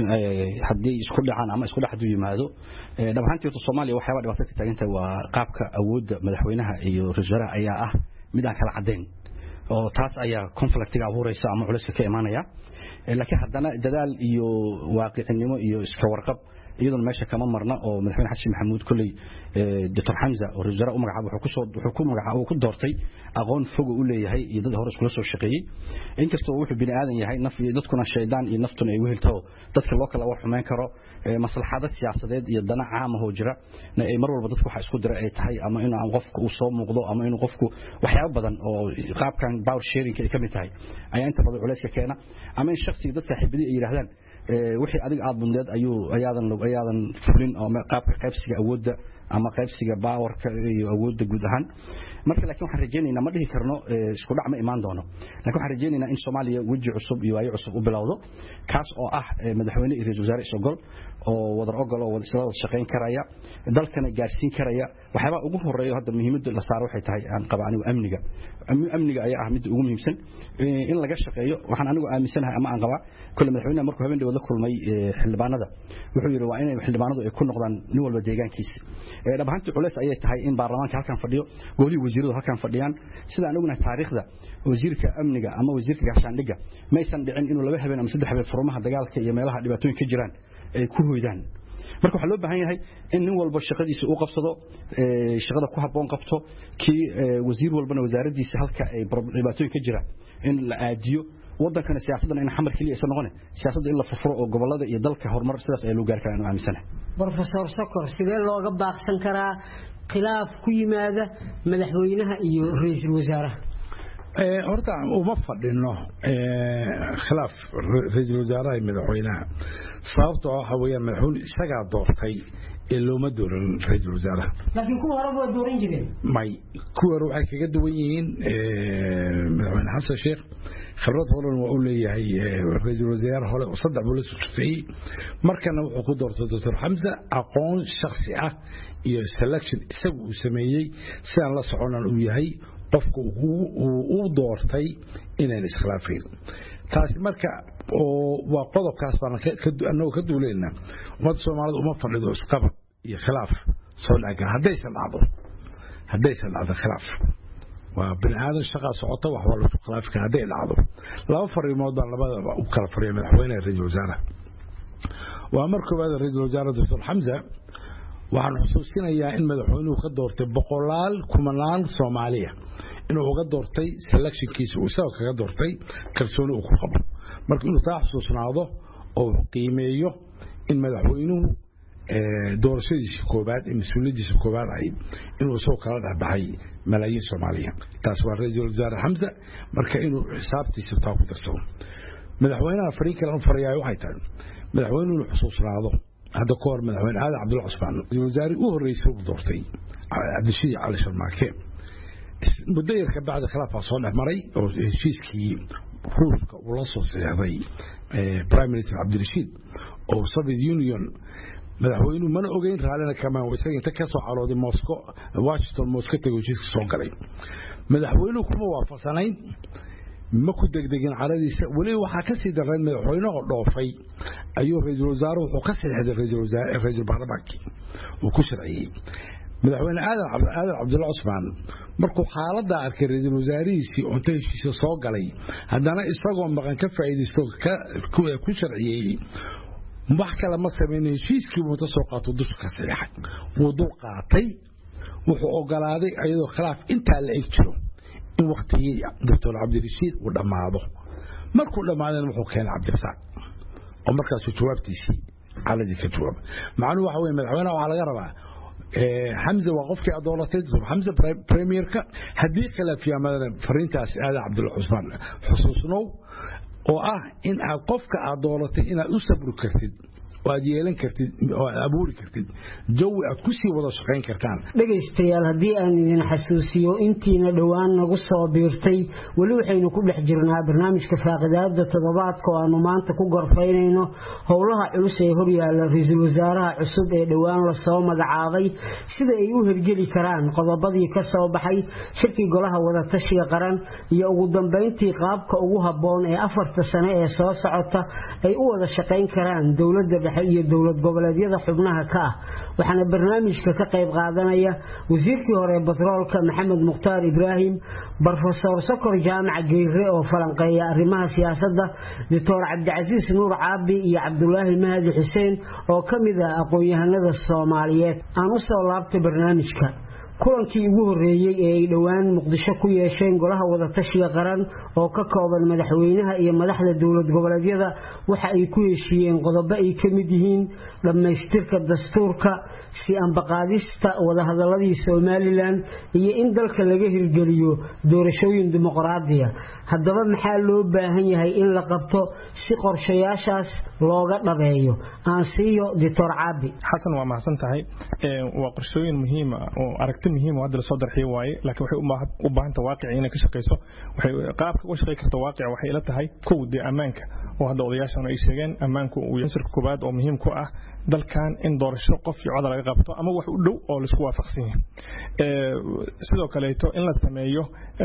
hadii isku dhacaan ama isku dhaxdu yimaado dhabaantii Soomaaliya waxa ay dhibaato ka taagan waa qaabka awoodda madaxweynaha iyo ra'iisul wasaaraha ayaa ah mid aan kala cadeyn oo taas ayaa conflictiga abuuraysa ama culayska ka imaanaya laakiin haddana dadaal iyo waaqicinimo iyo iska warqab iyadoo meesha kama marna oo madaxweyne xasan maxamuud kulay doctor Hamza oo ra'iisul wasaaraha u magacaabay wuxuu ku soo wuxuu ku magacaabay ku doortay aqoon fog u leeyahay iyo dad hore isku soo shaqeeyay inkastoo wuxuu bini aadan yahay naf iyo dadkuna shaydaan iyo naftuna ay wehelto dadka loo kala wax xumeyn karo maslaxada siyaasadeed iyo dana caam ah oo jira ay mar walba dadku waxa isku diray ay tahay ama in aan qofku uu soo muuqdo ama in qofku waxyaabo badan oo qaabkan power sharing ay kamid tahay ayaa inta badan culayska keena ama in shakhsiga dad saaxiibadii ay yiraahdaan wixii adiga aad bundeed ayuu ayaadan ayaadan fulin oo qaabka qaybsiga awoodda ama qaybsiga powerka iyo awoodda guud ahaan marka laakiin waxaan rajaynaynaa ma dhihi karno isku dhac ma imaan doono laakiin waxaan rajaynaynaa in Soomaaliya waji cusub iyo ay cusub u bilowdo kaas oo ah madaxweyne iyo ra'iisul wasaare isogol oo wadar ogol oo wada shaqeyn karaya dalkana gaarsiin karaya waxyaaba ugu horeeyo hadda muhiimadda la saaro waxay tahay aan qaba anigu amniga amniga ayaa ah mid ugu muhiimsan in laga shaqeeyo waxaan anigu aaminsanahay ama aan qaba kullu madaxweynaha markuu habeen dhow la kulmay xildhibaanada wuxuu yiri waa inay xildhibaanadu ay ku noqdaan nin walba deegaankiisa ee dhabaantii culays ayay tahay in baarlamaanka halkan fadhiyo goolii wasiiradu halkan fadhiyaan sida aan ognahay taariikhda wasiirka amniga ama wasiirka gaashaandhigga ma aysan dhicin inuu laba habeen ama saddex habeen furmaha dagaalka iyo meelaha dhibaatooyinka ka jiraan ay ku hoydaan marka waxa loo baahan yahay in nin walba shaqadiisa uu qabsado ee shaqada ku haboon qabto ki wasiir walbana wasaaradiisa halka ay dhibaatooyin ka jiraan in la aadiyo wadankana siyaasaddan in xamar kaliya aysan noqon siyaasadda in la furfuro oo gobolada iyo dalka horumar sidaas ay loo gaar karaan aaminsanahay professor Sokor sidee looga baaqsan karaa khilaaf ku yimaada madaxweynaha iyo ra'iisul wasaaraha ee horta uma fadhino ee khilaaf ra'iisul wasaaraha iyo madaxweynaha sababtoo ah haween madaxweyne isaga doortay ee looma dooran ra'iisul wasaaraha laakiin kuwa hore waa dooran jireen may kuwa waxay kaga duwan yihiin ee madaxweyne xasan sheekh khibrad horan waa u leeyahay ra'iisul wasaare hore oo saddex bolis u shaqeeyay markana wuxuu ku doortay doctor Hamza aqoon shakhsi ah iyo selection isagu uu sameeyay si aan la soconan uu yahay qofku uu doortay inaan iskhilaafin taasi marka oo waa qodobkaas baan anoo ka duuleena umad Soomaalidu uma fadhido isqabad iyo khilaaf soo laaga hadaysan dhacdo hadaysan dhacdo khilaaf waa binaadam shaqa socota wax wala isku khilaaf ka haday dhacdo laba fariimood baan labadaba u kala fariyay madaxweynaha ra'iisul wasaaraha waa markii wada ra'iisul wasaaraha doctor Hamza waxaan xusuusinayaa in madaxweynuhu ka doortay boqolaal kumanaan Soomaaliya inuu uga doortay selectionkiisa uu soo kaga doortay kalsooni uu ku qabo marka inuu taa xusuusnaado oo qiimeeyo in madaxweynuhu ee doorashadiisa koobaad ee mas'uuliyadiisa koobaad ay inuu soo kala dhaxay malaayiin Soomaaliya taas waa ra'iisul wasaare Hamza marka inuu xisaabtiisa taa ku darsado madaxweynaha Afrika la fariyaay waxay tahay madaxweynuhu xusuusnaado هذا كور من هذا عبد الله عثمان وزاري هو الرئيس الدورتي عبد الشيء على شرماكه مدير بعد خلاف صالح مري او هشيسكي روس ولا صوصي برايم مينستر عبد الرشيد او سوفيت يونيون madaxweynuhu mana ogeyn raalina kama wasaga inta ka soo carooday Moscow Washington Moscow tago heshiiska soo galay madaxweynuhu kuma waafaqsanayn ma ku degdegin caradiisa wali waxa ka sii daran madaxweynuhu dhoofay ayuu ra'iisul wasaaruhu wuxuu ka saxday ra'iisul wasaare ra'iisul baarlamaanka uu ku sharciyay madaxweyne aadan aadan Cabdulla Usmaan markuu xaaladda arkay ra'iisul wasaarihiisii oo inta heshiiska soo galay haddana isagoo maqan ka faa'iideysto ka ku sharciyay wax kale ma sameeyay heshiiskii uu soo qaato dusha ka saxay uu dul qaatay wuxuu ogolaaday ayadoo khilaaf inta la eg jiro in waqtigii doctor Cabdirashiid uu dhamaado markuu dhamaadana wuxuu keenay Cabdirasaaq oo markaas uu jawaabtiisii caladii ka jawaab macnuhu waxa weeye madaxweynaha waxa laga rabaa ee Hamza waa qofkii adoolatay Hamza premierka hadii khilaaf yaamadan fariintaas aada Cabdulla Usmaan xusuusnow oo ah in aad qofka adoolatay inaad u sabri kartid waad yeelan kartid oo abuuri kartid jawi aad ku sii wada shaqeyn kartaan dhageystayaal hadii aan idin xasuusiyo intiina dhawaan nagu soo biirtay wali waxaynu ku dhex jirnaa barnaamijka faaqidaada toddobaadka oo aanu maanta ku gorfaynayno howlaha culus ee hor yaalla ra'iisul wasaaraha cusub ee dhawaan la soo magacaabay sida ay u hirgeli karaan qodobadii ka soo baxay shirkii golaha wada tashiga qaran iyo ugu dambeyntii qaabka ugu habboon ee afarta sano ee soo socota ay u wada shaqeyn karaan dawladda iyo dawlad goboleedyada xubnaha ka ah waxaana barnaamijka ka qayb qaadanaya wasiirkii hore ee batroolka Maxamed Muqtaar Ibrahim Professor Sokor Jaamac Geeyre oo falanqeeya arrimaha siyaasadda Doctor Cabdicaziis Nuur Caabi iyo Cabdullaahi Mahdi Xuseen oo kamid ah aqoon-yahanada Soomaaliyeed aan u soo laabtay barnaamijka kulankii ugu horeeyay ee ay dhawaan Muqdisho ku yeesheen golaha wada tashiga qaran oo ka kooban madaxweynaha iyo madaxda dawlad goboleedyada waxa ay ku heshiiyeen qodobo ay kamid yihiin dhamaystirka dastuurka si ambaqaadista wada hadaladii Soomaaliland iyo in dalka laga hirgeliyo doorashooyin dimuqraadi ah haddaba maxaa loo baahan yahay in la qabto si qorshayaashaas looga dhabeeyo aan siiyo Doctor Caabi Xasan waa mahadsan tahay ee waa qorshooyin muhiim ah oo aragti muhiim ah hadda soo darxiyo waaye laakiin waxay u baahan tahay waaqici inay ka shaqeyso waxay qaabka u shaqeyn kartaa waaqici waxay ila tahay kowdi amaanka oo hadda odayaashan ay sheegeen amaanku uu yahay koobaad oo muhiim ku ah dalkan in doorasho qof iyo cod laga qabto ama wax u dhow oo la isku waafaqsan yahay ee sidoo kale in la sameeyo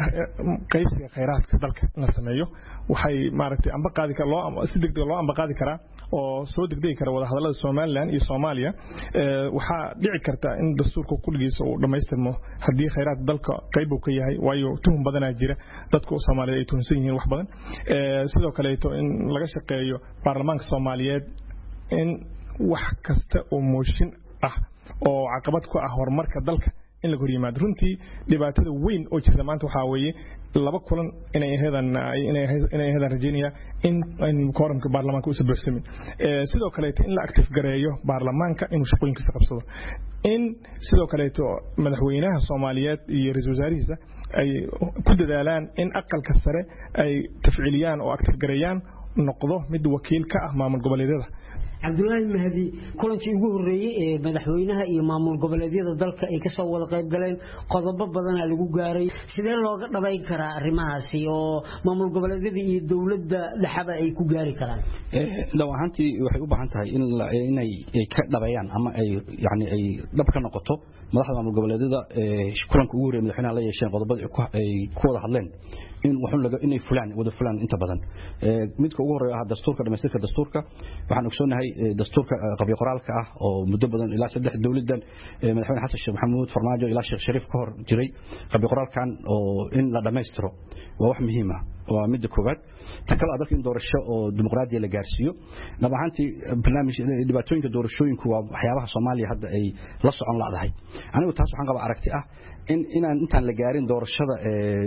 qaybsiga kheyraadka dalka in la sameeyo waxay maaragtay amba qaadi kara loo si degdeg loo amba qaadi kara oo soo degdegi kara wada hadallada Soomaaliland iyo Soomaaliya ee waxa dhici karta in dastuurka kulligiisa uu dhameystirmo hadii kheyraad dalka qayb uu ka yahay waayo tuhun badan jira dadku Soomaaliyeed ay tuhunsan yihiin wax badan ee sidoo kale in laga shaqeeyo baarlamaanka Soomaaliyeed in wax kasta oo mooshin ah oo caqabad ku ah horumarka dalka in la horimaad runtii dhibaatada weyn oo jirta maanta waxa weeye laba kulan inay heedan inay inay heedan rajinaya in in kooramka baarlamaanka uu sabuuxsamay ee sidoo kale in la active gareeyo baarlamaanka inuu shaqooyinkiisa qabsado in sidoo kale madaxweynaha Soomaaliyeed iyo ra'iisul wasaarihiisa ay ku dadaalaan in aqalka sare ay tafciiliyaan oo active gareeyaan noqdo mid wakiil ka ah maamul goboleedyada cabdullaahi mahdi kulankii ugu horeeyay ee madaxweynaha iyo maamul goboleedyada dalka ay ka soo wada qayb galeen qodobo badan ayaa lagu gaaray sidee looga dhabayn karaa arrimahaasi oo maamul goboleedyada iyo dawladda dhaxaba ay ku gaari karaan law ahaantii waxay u baahan tahay in inay ka dhabayaan ama ay yani ay dhab ka noqoto madaxda maamul goboleedyada kulanka ugu horeeyay madaxweynaha la yeesheen qodobada ay ku wada hadleen in waxun laga inay fulaan wada fulaan inta badan midka ugu horeeya ah dastuurka dhameystirka dastuurka waxaan ogsoonahay dastuurka qabyo qoraalka ah oo muddo badan ilaa saddex dawladan madaxweyne xasan sheekh maxamuud farmaajo ilaa sheekh shariif ka hor jiray qabyo qoraalkan oo in la dhameystiro waa wax muhiim ah waa midda koowaad ta kale dalka in doorasho oo dimuqraadiya la gaarsiiyo dhabaantii barnaamij dhibaatooyinka doorashooyinku waa waxyaabaha Soomaaliya hadda ay la socon laadahay anigu taas waxaan qaba aragti ah in inaan intaan la gaarin doorashada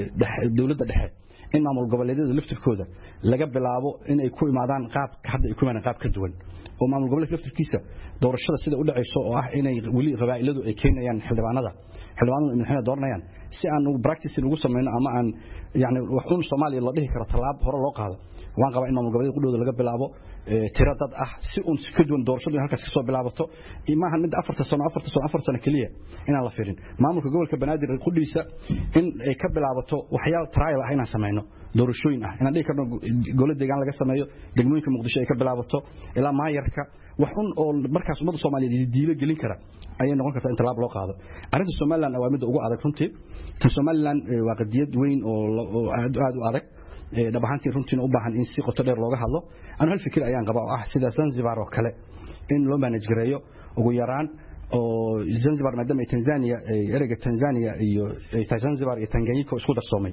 ee dawladda dhexe in maamul goboleedyada laftirkooda laga bilaabo in ay ku imaadaan qaab hadda ay ku imaadaan qaab ka duwan oo maamul goboleedka laftirkiisa doorashada sida u dhacayso oo ah inay wali qabaa'iladu ay keenayaan xildhibaanada xildhibaanadu inay dooranayaan si aan practice ugu sameeyno ama aan yani wax uun Soomaaliya la dhihi karo talaab hore loo qaado waan qabaa in maamul goboleedka qudhooda laga bilaabo tiro dad ah si uun si ka duwan doorashada halkaas ka soo bilaabato imaha mid afarta sano afarta sano afarta sano kaliya inaan la fiirin maamulka gobolka Banaadir qudhiisa in ay ka bilaabato waxyaabo trial ah inaan sameeyno doorashooyin ah inaan dhigi karno gole deegaan laga sameeyo degmooyinka Muqdisho ay ka bilaabato ilaa maayarka wax un oo markaas umada Soomaaliyeed diilo gelin kara ayay noqon kartaa in talaab loo qaado arinta Soomaaliland waa mid ugu adag runtii tan Soomaaliland waa qadiyad weyn oo aad aad u adag dhabaantii runtii u baahan in si qoto dheer looga hadlo aan hal fikir ayaan qabaa ah sida Zanzibar oo kale in loo manage gareeyo ugu yaraan oo Zanzibar maadaama Tanzania ereyga Tanzania iyo Zanzibar iyo Tanganyika isku darsoomay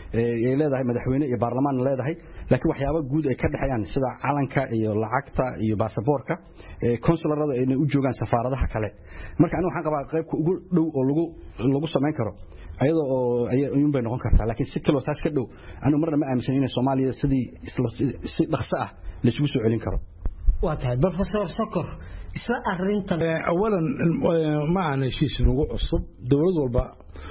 ee leedahay madaxweyne iyo baarlamaan leedahay laakiin waxyaabo guud ay ka dhaxayaan sida calanka iyo lacagta iyo baasaboorka ee consularada ay u joogan safaaradaha kale marka anigu waxaan qabaa qaybka ugu dhow oo lagu lagu sameyn karo ayadoo oo ay uun bay noqon kartaa laakiin si kale taas ka dhow anigu marna ma aaminsan in Soomaaliya sidii si dhaqso ah la isugu soo celin karo waa tahay professor Sokor isla arinta awalan ma aan heshiis ugu cusub dawlad walba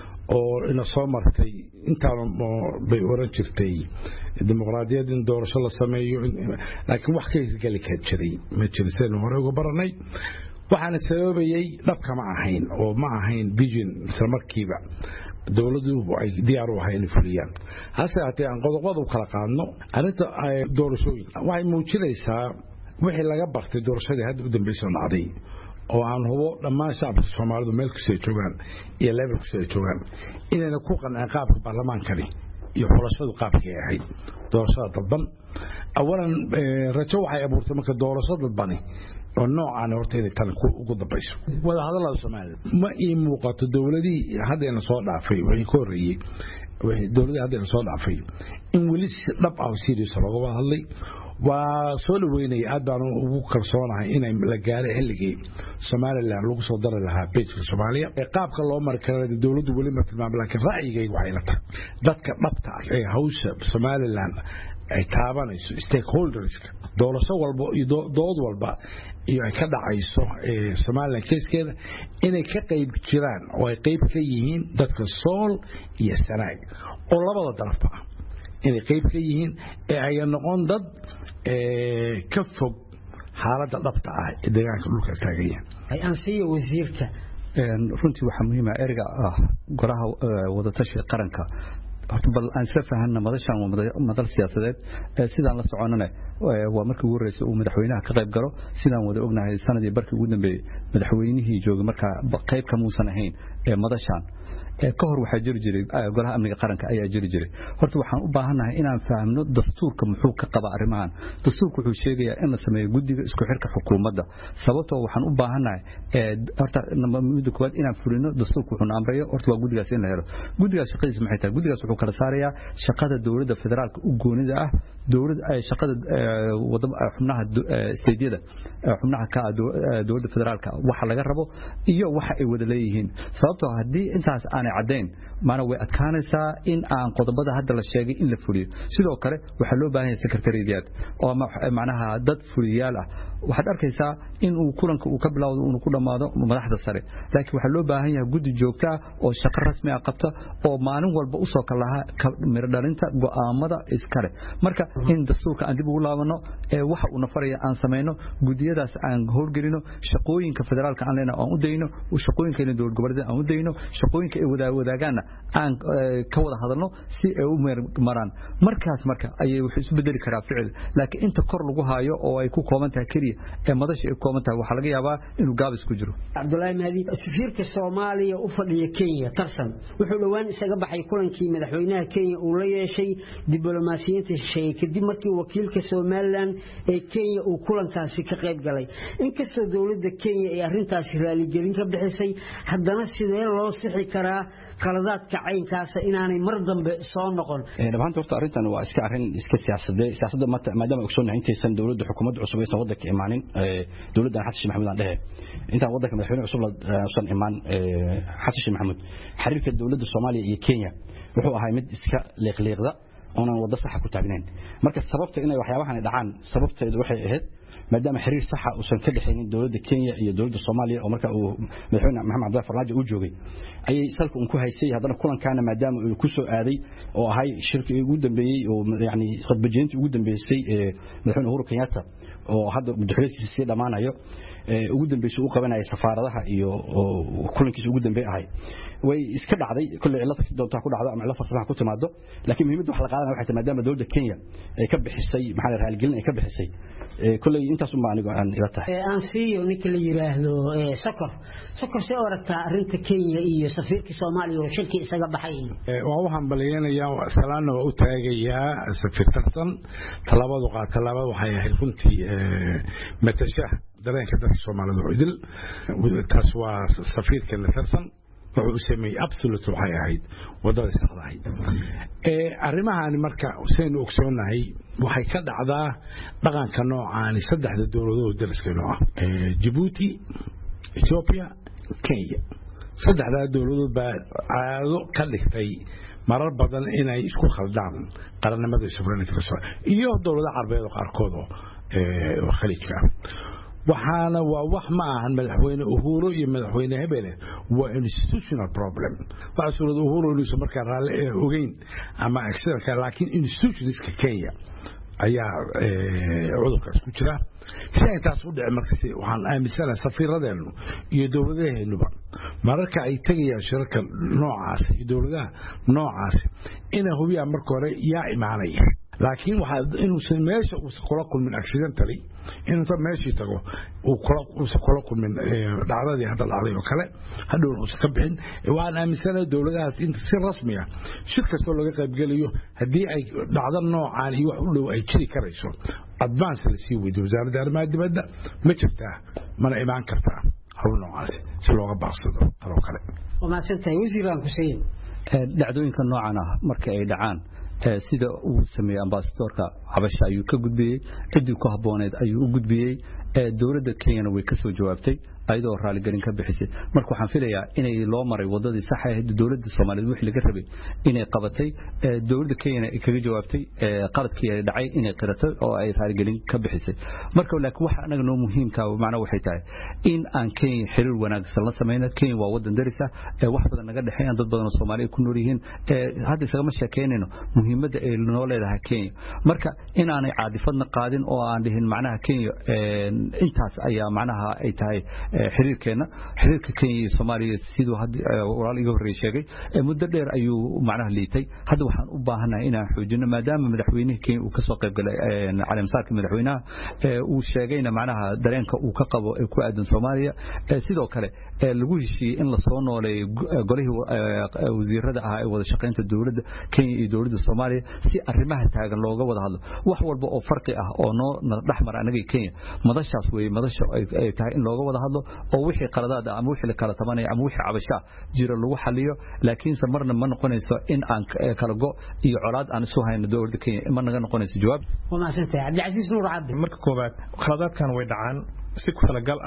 oo ina soo martay intaan bay oran jirtay dimuqraadiyad in doorasho la sameeyo laakiin wax ka gali ka jiray ma jirsan hore uga baranay waxaana sababayay dhabka ma ahayn oo ma ahayn vision isla markiiba dawladdu ay diyaar u ahayn fuliyaan hase haddii aan qodob kala qaadno arinta doorashooyin waxay muujinaysaa wixii laga bartay doorashadii hadda u dambeysay dhacday oo aan hubo dhammaan shacabka Soomaalidu meel kasta ay joogaan iyo level kasta ay joogaan inayna ku qancin qaabka baarlamaankani iyo xulashadu qaabkii ay ahayd doorashada dadban awalan rajo waxay abuurtay marka doorashada dadbani oo noocaan horteeda tan ugu dambayso wada hadalada Soomaaliya ma ii muuqato dawladii hadda soo dhaafay way ka horeeyay way dawladii hadda soo dhaafay in wali dhab ah serious looga hadlay waa soo dhaweynay aad baan ugu kalsoonahay inay la gaaray xilligii Soomaaliland lagu soo daray lahaa beejka Soomaaliya ee qaabka loo markay dawladdu wali ma tilmaamay laakiin ra'yigaygu waxay la tahay dadka dhabta ah ee hawsha Soomaaliland ay taabanayso stakeholderska doorasho walba iyo dood walba iyo ay ka dhacayso ee Soomaaliland keeskeeda inay ka qayb jiraan oo ay qayb ka yihiin dadka Sool iyo Sanaag oo labada darafba inay qayb ka yihiin ee ay noqon dad ee ka fog xaaladda dhabta ah ee deegaanka dhulka taagaya ay ansiyo wasiirka runtii waxa muhiim ah erga ah golaha wada tashi qaranka horta bal aan isla fahanna madashan waa madal siyaasadeed sidaan la soconana waa markii ugu horeysay uu madaxweynaha ka qayb galo sidaan wada ognahay sanadii barkii ugu dambeeyay madaxweynihii joogay marka qayb ka muusan ahayn ee madashan ka hor waxa jiri jiray golaha amniga qaranka ayaa jiri jiray horta waxaan u baahanahay inaan fahamno dastuurka muxuu ka qaba arrimahan dastuurku wuxuu sheegayaa in la sameeyo guddiga isku xirka xukuumadda sababtoo waxaan u baahanahay horta mid koowaad inaan fulino dastuurku wuxuu amrayo horta waa guddigaas in la helo guddigaas shaqadiisa maxay tahay guddigaas wuxuu kala saarayaa shaqada dawladda federaalka u goonida ah dawladda ay shaqada wadada xubnaha steedyada xubnaha ka dawladda federaalka waxa laga rabo iyo waxa ay wada leeyihiin sababtoo hadii intaas aan cadeyn maana way adkaanaysaa in aan qodobada hadda la sheegay in la fuliyo sidoo kale waxa loo baahan yahay secretariat oo macnaha dad fuliyaal ah waxaad arkaysaa in uu kulanka uu ka bilowdo uu ku dhamaado madaxda sare laakiin waxa loo baahan yahay guddi joogto ah oo shaqo rasmi ah qabta oo maalin walba u soo kalaha mir dhalinta go'aamada iskale marka in dastuurka aan dib ugu laabano ee waxa uu nafaraya aan sameeyno gudiyadaas aan howlgelino shaqooyinka federaalka aan leena aan u dayno shaqooyinka in dowlad goboleed aan u dayno shaqooyinka ay wada wadaagaan aan ka wada hadalno si ay u maraan markaas marka ayay wax isu bedeli karaa ficil laakiin inta kor lagu haayo oo ay ku kooban tahay kaliya ee madasha ay kooban tahay waxa laga yaabaa inuu gaabis ku jiro Cabdullaahi Mahdi safiirka Soomaaliya u fadhiya Kenya tarsan wuxuu dhawaan isaga baxay kulankii madaxweynaha Kenya uu la yeeshay diblomaasiyiinta shisheeye kadib markii wakiilka Somaliland ee Kenya uu kulankaasi ka qayb galay inkastoo dawladda Kenya ay arrintaasi raali gelin ka bixisay haddana sidee loo sixi karaa qaladaadka caynkaas inaanay mar dambe soo noqon ee dhabaanta horta arrintan waa iska arrin iska siyaasadeed siyaasadda maadaama uu soo intaysan dawladda xukuumadda cusub ee waddanka imaanin dawladda Xasan Sheikh Maxamuud aan dhahay inta waddanka madaxweyne cusub san imaan Xasan Sheikh Maxamuud xiriirka dawladda Soomaaliya iyo Kenya wuxuu ahaa mid iska leeqleeqda oo aan wada sax ku taagnayn marka sababta inay waxyaabahan dhacaan sababteedu waxay ahayd maadaama xiriir sax ah oo san ka dhaxaynin dawladda Kenya iyo dawladda Soomaaliya oo marka uu madaxweyne Maxamed Cabdullaahi Farmaajo uu joogay ayay salka uu ku haysay haddana kulankaana maadaama uu ku soo aaday oo ahay shirkii ugu dambeeyay oo yaani khadbajintii ugu dambeysay ee madaxweyne Uhuru Kenyatta oo hadda madaxweynaha si dhamaanayo ee ugu dambeysay uu qabanayay safaaradaha iyo kulankiisa ugu dambeeyay ahay way iska dhacday kulli cilad doonta ku dhacdo ama cilad farsamo ku timaado laakiin muhiimaddu wax la qaadanaya waxay tahay maadaama dawladda Kenya ay ka bixisay maxaa la raali gelin ay ka bixisay kulli intaas uma anigu aan ila tahay ee aan siiyo ninka la yiraahdo ee Sokor Sokor soo warta arrinta Kenya iyo safiirka Soomaaliya oo shirki isaga baxay ee waa waxaan baliyanayaa salaano u taagayaa safiir tartan talabadu qaad talabadu waxay ahayd runtii matasha dareenka dadka Soomaalida oo idil taas waa safiirka tartan wuxuu sameeyay absolute waxay ahayd wadada saxdahay ee arrimahan marka seen ogsoonahay waxay ka dhacdaa dhaqanka noocaan saddexda dawladood dalka nooca ee Djibouti Ethiopia Kenya saddexda dawladood baa caado ka dhigtay marar badan inay isku khaldaan qaranimada sovereignty iyo dawladaha Carbeed qaarkood ee khaliijka waxaana waa wax ma ahan madaxweyne Uhuru iyo madaxweyne Hebele waa institutional problem waxa soo Uhuru inuu markaa raali ogeyn ama accident laakiin institutionska Kenya ayaa cudurkaas ku jira si ay taas u dhicin markii waxaan aaminsanahay safiiradeenu iyo dawladaheenuba mararka ay tagayaan shirarka noocaas iyo dawladaha noocaas ina hubiya marka hore yaa imaanaya laakiin waxa inuu sameeyo uu kula kulmin accidentally inta meeshii tago uu kula kula kulmin dhacdadii hadda dhacday oo kale hadhow uu ka bixin waan aaminsanahay dawladahaas in si rasmi ah shirka soo laga qayb galiyo hadii ay dhacdo noocaan iyo wax u dhow ay jiri karayso advance la sii weydiyo wasaaradda arrimaha dibadda ma jirtaa mana imaan kartaa hawl noocaas si looga baaqsado talo kale wama santay wasiiraan Xuseen dhacdooyinka noocan ah marka ay dhacaan sida uu sameeyay ambassadorka Habasha ayuu ka gudbiyay cidii ku habooneed ayuu u gudbiyay dawladda Kenya way ka soo jawaabtay ayadoo raali gelin ka bixisay marka waxaan filayaa inay loo maray wadadii sax ahayd dawladda Soomaaliyeed wixii laga rabay inay qabatay dawladda Kenya ay kaga jawaabtay qaladkii ay dhacay inay qiratay oo ay raali gelin ka bixisay marka laakiin waxa anaga noo muhiimka ah macna waxay tahay in aan Kenya xiriir wanaagsan la sameeyno Kenya waa wadan daris ah wax badan naga dhaxeeyaan dad badan oo Soomaaliyeed ku nool yihiin hadda isaga ma sheekeynayno muhiimadda ay noo leedahay Kenya marka in aanay caadifadna qaadin oo aan dhihin macnaha Kenya intaas ayaa macnaha ay tahay xiriirkeena xiriirka Kenya iyo Soomaaliya sidoo hadda walaal iga horeeyay sheegay muddo dheer ayuu macnaha liitay hadda waxaan u baahanahay inaan xoojino maadaama madaxweynaha Kenya uu ka soo qayb galay caleemsaarka madaxweynaha uu sheegayna macnaha dareenka uu ka qabo ee ku aadan Soomaaliya sidoo kale lagu heshiiyay in la soo nooleeyo golihii wasiirada ah ee wada shaqeynta dawladda Kenya iyo dawladda Soomaaliya si arrimaha taagan looga wada hadlo wax walba oo farqi ah oo noo dhaxmar anaga Kenya madashaas way madasha ay tahay in looga wada hadlo oo wixii qaladaad ama wixii la kala tabanay ama wixii cabasha jira lagu xaliyo laakiin marna ma noqonayso in aan kala go iyo colaad aan soo hayno dawladda Kenya ma naga noqonayso jawaab wama santay Cabdi Aziz Nuur Cabdi marka koobaad qaladaadkan way dhacaan si ku talagal ah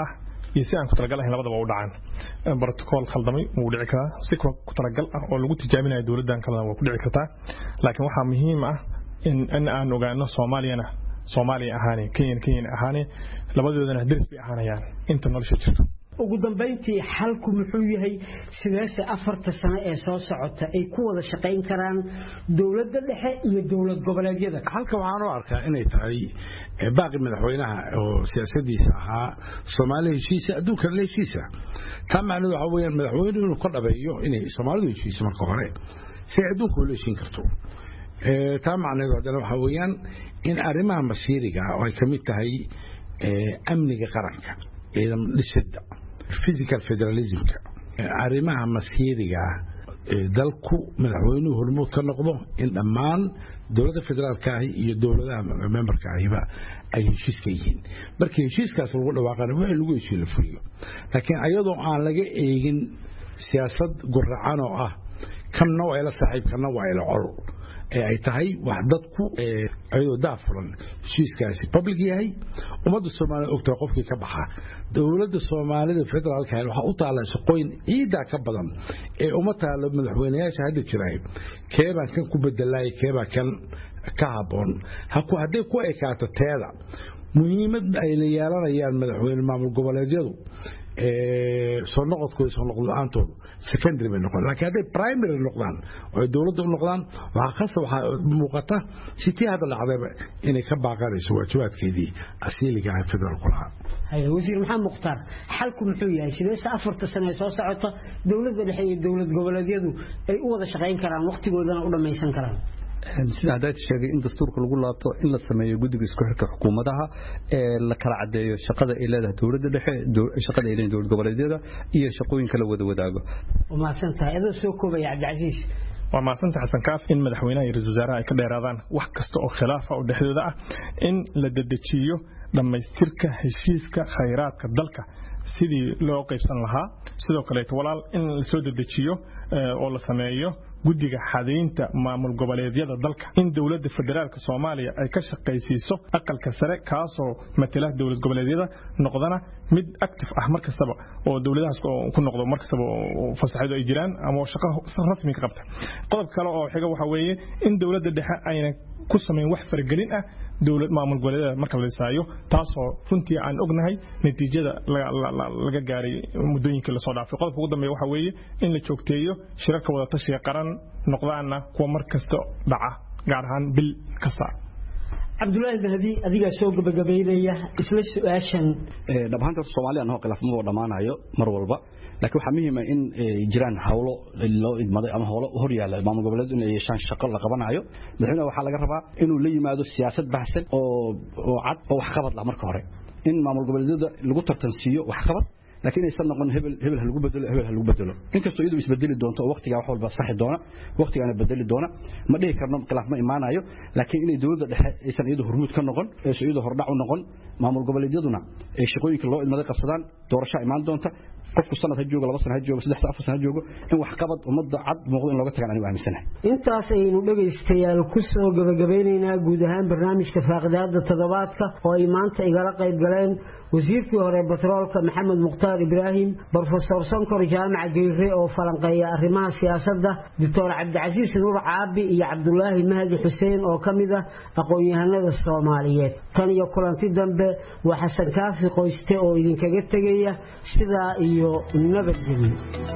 iyo si aan ku talagal ahayn labadaba u dhacaan protocol khaldamay wuu dhici karaa si ku talagal ah oo lagu tijaabinayo dawladdan kalena waa ku dhici kartaa laakiin waxa muhiim ah in in aan ogaano Soomaaliyana Soomaaliya ahaani Kenya Kenya ahaani labadoodana daris bay ahaanayaan inta nolosha jirto ugu dambeyntii xalku muxuu yahay sidaasha afarta sano ee soo socota ay ku wada shaqeyn karaan dawladda dhexe iyo dawlad goboleedyada halka waxaan u arkaa inay tahay baaqi madaxweynaha oo siyaasadiisa ahaa Soomaaliya heshiisa adduunka la heshiisa tamacnadu waxa weeyaan madaxweynuhu inuu ka dhabeeyo inay Soomaalidu heshiisa marka hore si adduunka u leeshin karto ee tamacnadu hadana waxa weeyaan in arrimaha masiiriga oo ay kamid tahay amniga qaranka ee dhisida physical federalism arrimaha masiiriga dalku madaxweynuhu hormuud ka noqdo in dhammaan dawladda federaalka ah iyo dawladaha memberka ahba ay heshiiska yihiin markii heshiiskaas lagu dhawaaqana waxa lagu heshiiyo fuliyo laakiin ayadoo aan laga eegin siyaasad gurracan oo ah kanna waa ila saaxiibkana waa ila col ee ay tahay wax dadku ee ayadoo daafuran heshiiskaasi public yahay ummadda Soomaaliyeed ogtaa qofkii ka baxa dawladda Soomaalida federaalka ah waxa u taalan shaqooyin ciida ka badan ee uma taalo madaxweynayaasha hadda jiray keebaan kan ku bedelay keebaa kan ka haboon haku haday ku ekaato teeda muhiimad ay la yeelanayaan madaxweyne maamul goboleedyadu ee soo noqodkooda soo noqdaantooda secondary bay noqon laakiin haday primary noqdaan oo dawladdu noqdaan waxa khas waxa muuqata sitii hada lacagaba inay ka baaqanayso waajibaadkeedii asiiliga ah federaalka lahaa hay wasiir maxamed muqtar xalku muxuu yahay sidee afarta sano soo socota dawladda dhexe iyo dawlad goboleedyadu ay u wada shaqeyn karaan waqtigoodana u dhameysan karaan sida hadda sheegay in dastuurka lagu laabto in la sameeyo guddiga isku xirka xukuumadaha ee la kala cadeeyo shaqada ay leedahay dawladda dhexe shaqada ay leedahay dawlad goboleedyada iyo shaqooyinka la wada wadaago uma santahay adoo soo koobay Cabdicasiis waa maasanta Xasan Kaaf in madaxweynaha iyo ra'iisul wasaaraha ay ka dheeraadaan wax kasta oo khilaaf ah oo dhexdooda ah in la dedejiyo dhamaystirka heshiiska khayraadka dalka sidii loo qaybsan lahaa sidoo kale walaal in la soo dedejiyo oo la sameeyo guddiga xadeynta maamul goboleedyada dalka in dawladda federaalka Soomaaliya ay ka shaqaysiiso aqalka sare kaasoo matala dawlad goboleedyada noqdana mid active ah markastaba oo dawladahaas ku noqdo markastaba oo fasaxado ay jiraan ama shaqo rasmi ka qabta qodob kale oo xiga waxa weeye in dawladda dhexe ayna ku sameyn wax fargelin ah dawlad maamul goboleedyada marka la dhisaayo taasoo runtii aan ognahay natiijada laga gaaray muddooyinkii la soo dhaafay qodobka ugu dambeeya waxa weeye in la joogteeyo shirarka wada tashiga qaran noqdaana kuwa markasta dhaca gaar ahaan bil kasta Abdullahi Bahdi adiga soo gabagabeynaya isla su'aashan ee dhabaanta Soomaaliya anoo khilaaf ma dhamaanayo mar walba laakiin waxa muhiim ah in jiraan hawlo loo idmaday ama hawlo hor yaala maamul goboleed in ay yeeshaan shaqo la qabanayo madaxweynaha waxa laga rabaa inuu la yimaado siyaasad baxsan oo oo cad oo wax qabad la marka hore in maamul goboleedyada lagu tartansiiyo wax qabad laakiin ay sanaqon hebel hebel lagu bedelo hebel lagu bedelo inkastoo iyadu isbedeli doonto waqtiga wax walba saxi doona waqtigaana bedeli doona ma dhihi karno khilaaf ma imaanayo laakiin inay dawladda dhexe aysan iyadu hormuud ka noqon ee iyadu hordhac u noqon maamul goboleedyaduna ay shaqooyinka loo idmaday qabsadaan doorasho imaan doonta qofku sanad ha joogo laba sano ha joogo saddex afar sano ha joogo in wax qabad ummadda cad muuqdo in looga tagaan anigu aaminsanahay intaas aynu dhageystayaal ku soo gabagabeynayna guud ahaan barnaamijka faaqidaada toddobaadka oo ay maanta igala qayb galeen wasiirkii hore batroolka Maxamed Muqtar Ibrahim Professor Sankor Jaamac Geere oo falanqeeya arrimaha siyaasadda Doctor Cabdicasiis Nuur Caabi iyo Cabdullaahi Mahdi Xuseen oo kamid ah aqoon-yahanada Soomaaliyeed tan iyo kulanti dambe waxa Xasan Kaafi qoyste oo idinkaga tagaya sida iyo nabadgelyo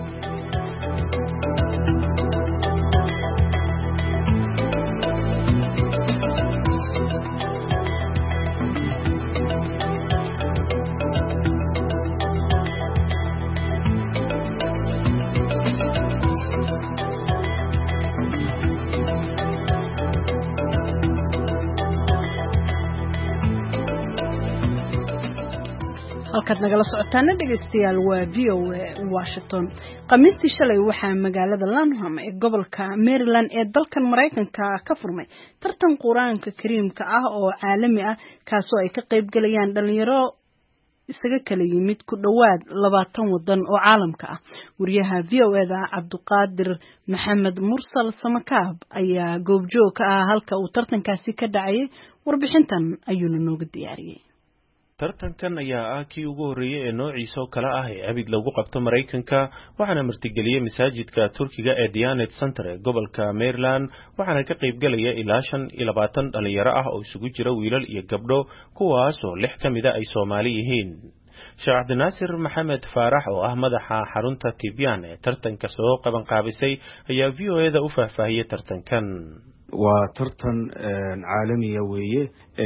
halkaad nagala socotaana dhageystayaal waa V O A Washington qamiistii shalay waxaa magaalada Lanham ee gobolka Maryland ee dalkan Mareykanka ka furmay tartan Quraanka Kariimka ah oo caalami ah kaasoo ay ka qayb galayaan dhalinyaro isaga kala yimid ku dhawaad labaatan wadan oo caalamka ah wariyaha V O A da Cabduqaadir Maxamed Mursal Samakaab ayaa goobjoog ka ah halka uu tartankaasi ka dhacay warbixintan ayuu nooga diyaariyay tartankan ayaa ah kii ugu horreeyay ee noociisa oo kale ah ee abid lagu qabto Mareykanka waxaana martigeliyay masaajidka Turkiga ee Diyanet Center ee gobolka Maryland waxaana ka qayb galaya ilaa shan iyo labaatan dhalinyaro ah oo isugu jira wiilal iyo gabdho kuwaas oo lix ka mid ah ay Soomaali yihiin. Sheekh Abdinaasir Maxamed Faarax oo ah madaxa xarunta Tibyaan ee tartanka soo qaban qaabisay ayaa V O A da u faahfaahiyay tartankan. waa tartan caalamiya weeye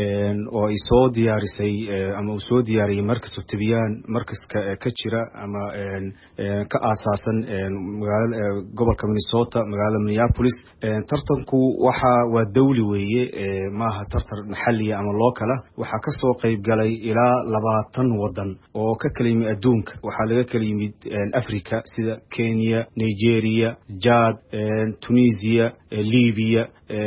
oo ay soo diyaarisay ama uu soo diyaariyay markaska Tibyaan markaska ka jira ama ka aasaasan magaalada gobolka Minnesota magaalada Minneapolis. tartanku waxa waa dawli weeye maaha tartan maxalli ama local waxa ka soo qayb galay ilaa labaatan wadan oo ka kala yimid adduunka. waxa laga kala yimid Africa sida Kenya, Nigeria, Chad, Tunisia, Libya,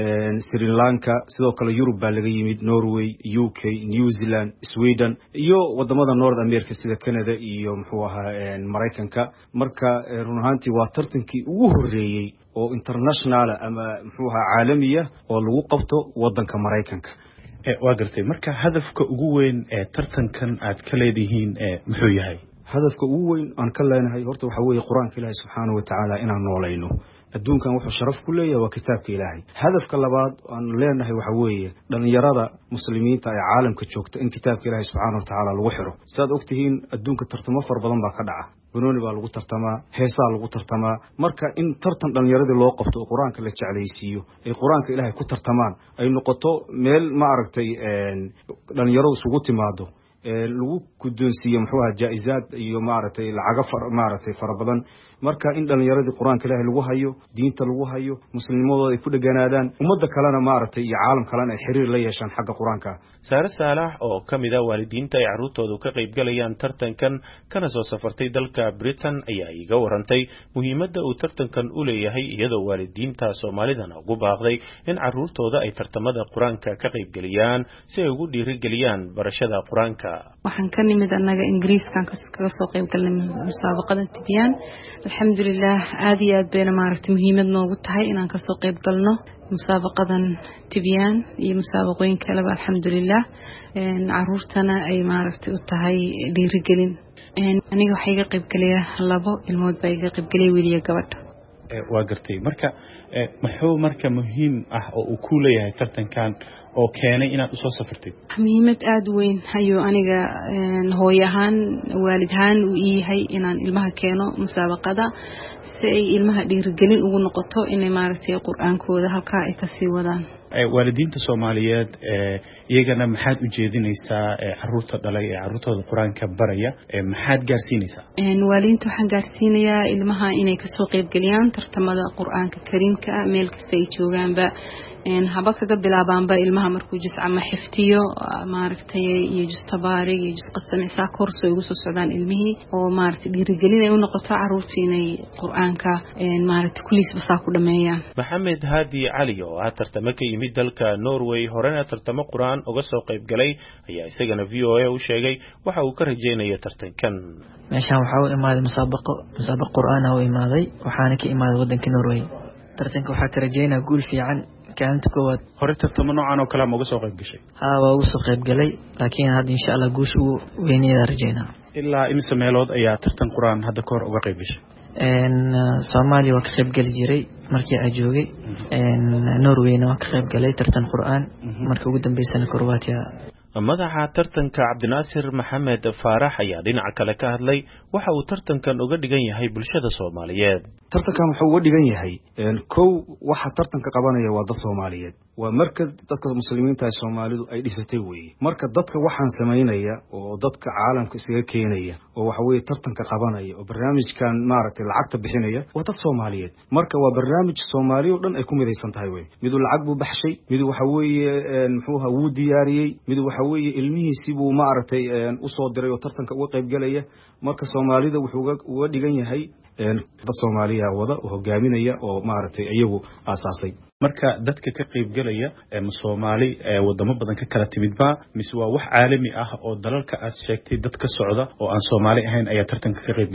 Sri Lanka, sidoo kale Europe baa laga yimid Norway, U K, New Zealand, Sweden iyo wadamada North America sida Canada iyo muxuu ahaa Mareykanka. marka run ahaantii waa tartankii ugu horeeyay oo international ama muxuu ahaa caalamiya oo lagu qabto wadanka Mareykanka. ee waa gartay marka hadafka ugu weyn ee tartankan aad ka leedihiin muxuu yahay? hadafka ugu weyn aan ka leenahay horta waxa weeye Quraanka Ilaahay Subhanahu wa Ta'ala inaan noolayno. adduunkan wuxuu sharaf ku leeyahay waa kitaabka Ilaahay. hadafka labaad aan leenahay waxa weeye dhalinyarada muslimiinta ee caalamka joogta in kitaabka Ilaahay Subhanahu wa Ta'ala lagu xiro. saad ogtihiin adduunka tartamo far badan baa ka dhaca. banooni baa lagu tartamaa, heesaa lagu tartamaa. marka in tartan dhalinyarada loo qabto oo Quraanka la jeclaysiiyo ay Quraanka Ilaahay ku tartamaan ay noqoto meel ma aragtay dhalinyaradu isugu timaado lagu guddoonsiyo muxuu ahaa jaa'izaad iyo maaragtay lacaga far maaragtay fara badan. marka in dhalinyaradii Quraanka Ilaahay lagu hayo, diinta lagu hayo, muslimadooda ay ku dhaganaadaan, ummadda kalena maaragtay iyo caalam kalena ay xiriir la yeeshaan xagga Quraanka. Saare Saalax oo kamid ah waalidiinta ay carruurtoodu ka qayb galayaan tartankan kana soo safartay dalka Britain ayaa iga warantay muhiimadda uu tartankan u leeyahay iyadoo waalidiinta Soomaalidana ugu baaqday in carruurtooda ay tartamada Quraanka ka qayb galiyaan si ay ugu dhiirigeliyaan barashada Quraanka. waxaan ka nimid anaga Ingiriiskan kaga soo qayb galnay musaabaqada Tibyaan. alxamdulillah aad iyo aad bayna maaragtay muhiimad noogu tahay inaan ka soo qayb galno musaabaqadan Tibyaan iyo musaabaqooyin kale ba alxamdulillah een caruurtana ay maaragtay u tahay dhiirigelin. een aniga waxay ka qayb galaya labo ilmood bay ka qayb galay wiil iyo gabadh. ee waa gartay marka maxuu marka muhiim ah oo uu ku leeyahay tartankan oo keenay inaad u soo safartid? muhiimad aad weyn ayuu aniga hooyahan waalidhan u yahay inaan ilmaha keeno musaabaqada si ay ilmaha dhiirigelin ugu noqoto inay maaragtay quraankooda halka ay ka sii wadaan. waalidiinta Soomaaliyeed ee iyagana maxaad u jeedinaysaa carruurta dhalay ee carruurtooda Quraanka baraya ee maxaad gaarsiinaysaa? een waalidiinta waxaan gaarsiinayaa ilmaha inay ka soo qayb galiyaan tartamada Quraanka Kariimka meel kasta ay joogaanba een haba kaga bilaabaanba ilmaha markuu jis ama xiftiyo maaragtay iyo jis tabaari iyo jis qadsameysa koorso ugu soo socdaan ilmihii oo maaragtay dhiirigelin ay u noqoto carruurta inay Quraanka een maaragtay kuliis basa ku dhameeyaan. Maxamed Haadi Cali oo ah tartamo ka yimid dalka Norway horena tartamo Quraan uga soo qayb galay ayaa isagana V O A u sheegay waxa uu ka rajeynayo tartankan. meeshan waxa uu imaaday musaabaqo musaabaqo Quraan oo imaaday waxaana ka imaaday wadanka Norway. tartanka waxa ka rajeynaa guul fiican كانت كواد هوري ترتمو نوعان oo kala ma uga soo qayb gashay? ha waa uga soo qayb galay laakiin hadda insha Allah guush uu weyniyada rajayna. ilaa imisa meelood ayaa tartan Quraan hadda ka hor uga qayb gashay? een Soomaaliya waa ka qayb gali jiray markii aan joogay een Norwayna waa ka qayb galay tartan Quraan markii ugu dambeysana Croatia. madaxa tartanka Cabdinaasir Maxamed Faarax ayaa dhinaca kale ka hadlay waxa uu tartankan uga dhigan yahay bulshada Soomaaliyeed. tartankan wuxuu uga dhigan yahay een kow waxa tartanka qabanaya waa dad Soomaaliyeed. waa marka dadka muslimiinta ee Soomaalidu ay dhisatay weeye. marka dadka waxaan sameynaya oo dadka caalamka isaga keenaya oo waxa weeye tartanka qabanaya oo barnaamijkan maaragtay lacagta bixinaya waa dad Soomaaliyeed. marka waa barnaamij Soomaaliyo dhan ay ku midaysan tahay weeye. mid lacag buu baxshay, mid waxa weeye muxuu ahaa wuu diyaariyay, mid waxa weeye ilmihiisi buu maaragtay u soo diray oo tartanka uga qayb galaya. marka Soomaalida wuxuu uga dhigan yahay dad Soomaaliya wada oo hogaaminaya oo maaragtay iyagu aasaasay. marka dadka ka qayb galaya ee Soomaali ee wadamo badan ka kala timidba mise waa wax caalami ah oo dalalka aad sheegtay dad ka socda oo aan Soomaali ahayn ayaa tartanka ka qayb galaya?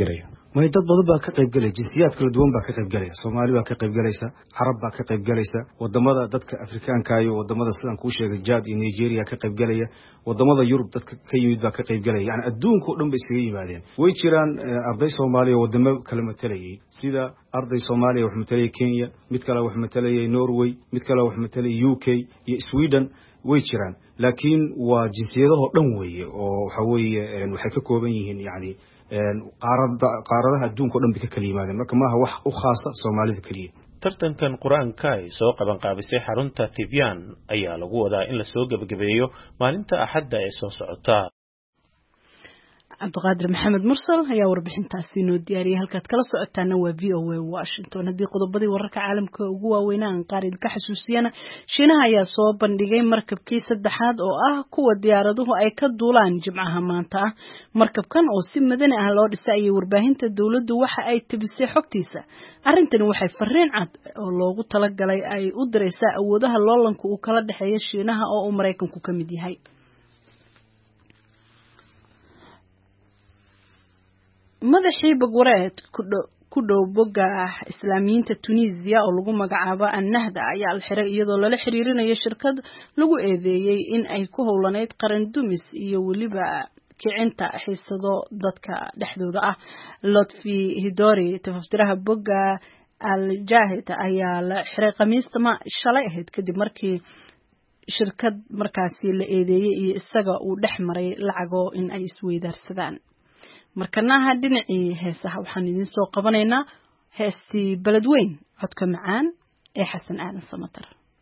may dad badan baa ka qayb galaya jinsiyaad kala duwan baa ka qayb galaya Soomaali baa ka qayb galaysa Carab baa ka qayb galaysa wadamada dadka Afrikaanka iyo wadamada sidaan ku sheegay Chad iyo Nigeria ka qayb galaya wadamada Yurub dadka ka yimid baa ka qayb galaya yani adduunka oo dhan bay isaga yimaadeen way jiraan arday Soomaali oo wadamo kala matalayay sida arday Soomaali wax matalay Kenya mid kale wax matalay Norway mid kale wax matalay U K iyo Sweden way jiraan laakiin waa jinsiyadaha dhan weeye oo waxa weeye waxay ka kooban yihiin yani qaarada qaaradaha adduunka oo dhan bay ka kala yimaadeen marka maaha wax u khaasa Soomaalida kaliya tartankan quraanka ay soo qaban qaabisay xarunta Tibyaan ayaa lagu wadaa in la soo gabagabeeyo maalinta Axadda ee soo socota Cabdiqaadir Maxamed Mursal ayaa warbixintaasi noo diyaariyay halkaad kala socotaana waa V O A Washington hadii qodobadii wararka caalamka ugu waaweynaan qaar idinka xasuusiyana Shiinaha ayaa soo bandhigay markabkii saddexaad oo ah kuwa diyaaraduhu ay ka duulaan Jimcaha maanta ah markabkan oo si madani ah loo dhisay ay warbaahinta dawladdu waxa ay tabisay xogtiisa arintani waxay fariin cad oo loogu talagalay ay u diraysaa awoodaha loolanka uu kala dhaxeeyo Shiinaha oo uu Mareykanku ka mid yahay madaxii bagwareed ku dhow boga islaamiyiinta Tunisia oo lagu magacaabo Annahda ayaa la xiray iyadoo lala xiriirinayo shirkad lagu eedeeyay in ay ku howlaneyd qaran dumis iyo waliba kicinta xiisado dadka dhexdooda ah Lotfi Hidori tafaftiraha boga Al-Jahid ayaa la xiray Khamiista ma shalay ahayd kadib markii shirkad markaasi la eedeeyay iyo isaga uu dhex maray lacago in ay isweydaarsadaan markanaha dhinacii heesaha waxaan idin soo qabanaynaa heestii Beledweyn codka macaan ee Xasan Aadan Samatar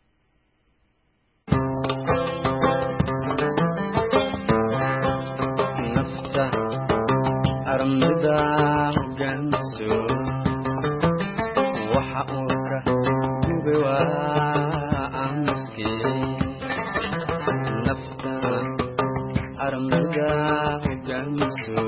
nafta armida ganso waxa uu ka gubay amski nafta armida ganso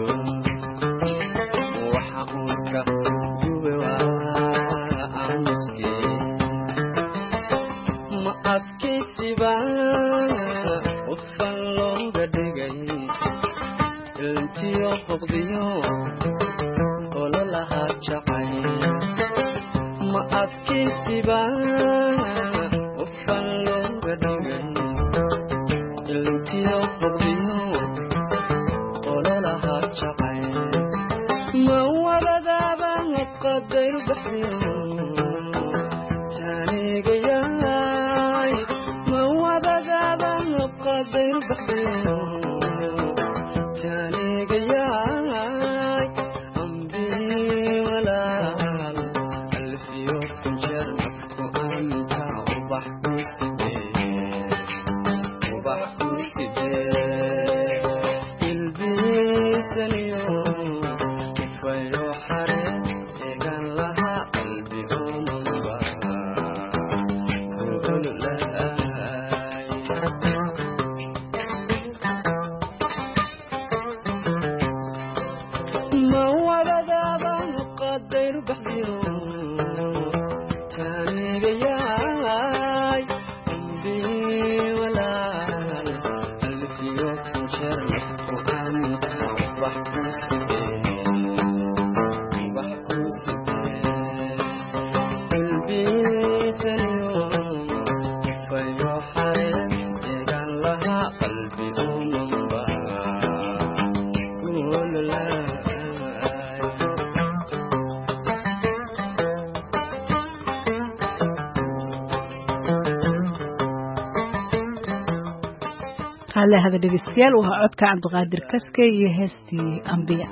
هلا هذا دقيقتين وهعد كعبد غادر كسكي يهستي أنبياء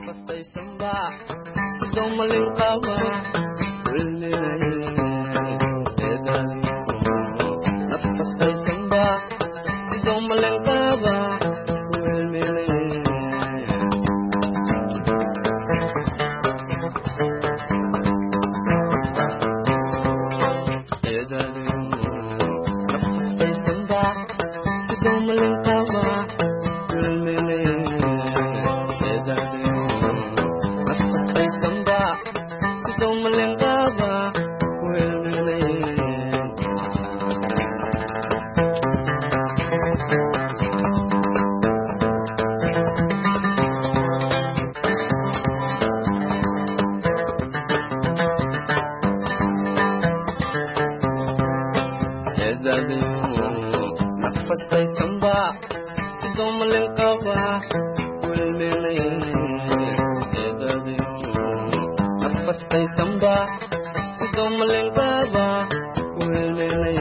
afastaysanba sidoo malin qaba welmenay eedadiyo afastaysanba sidoo malin qaba welmenay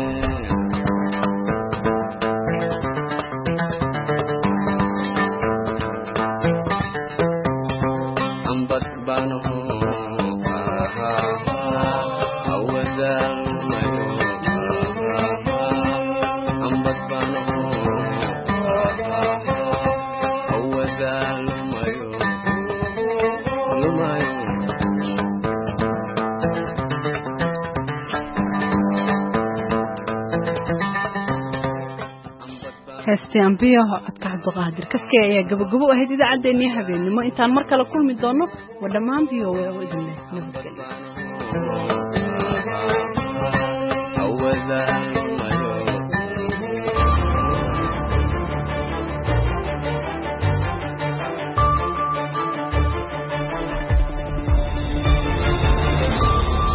ambad banaho awazal mayo ambad banaho awazal mayo lumayo heesti ambiyo codka cabdiqaadir kaskee ayaa gabagabo ahayd idaacaddeenii habeenimo intaan mar kale kulmi doono waa dhammaan v o a oo idin leh nabadgelyo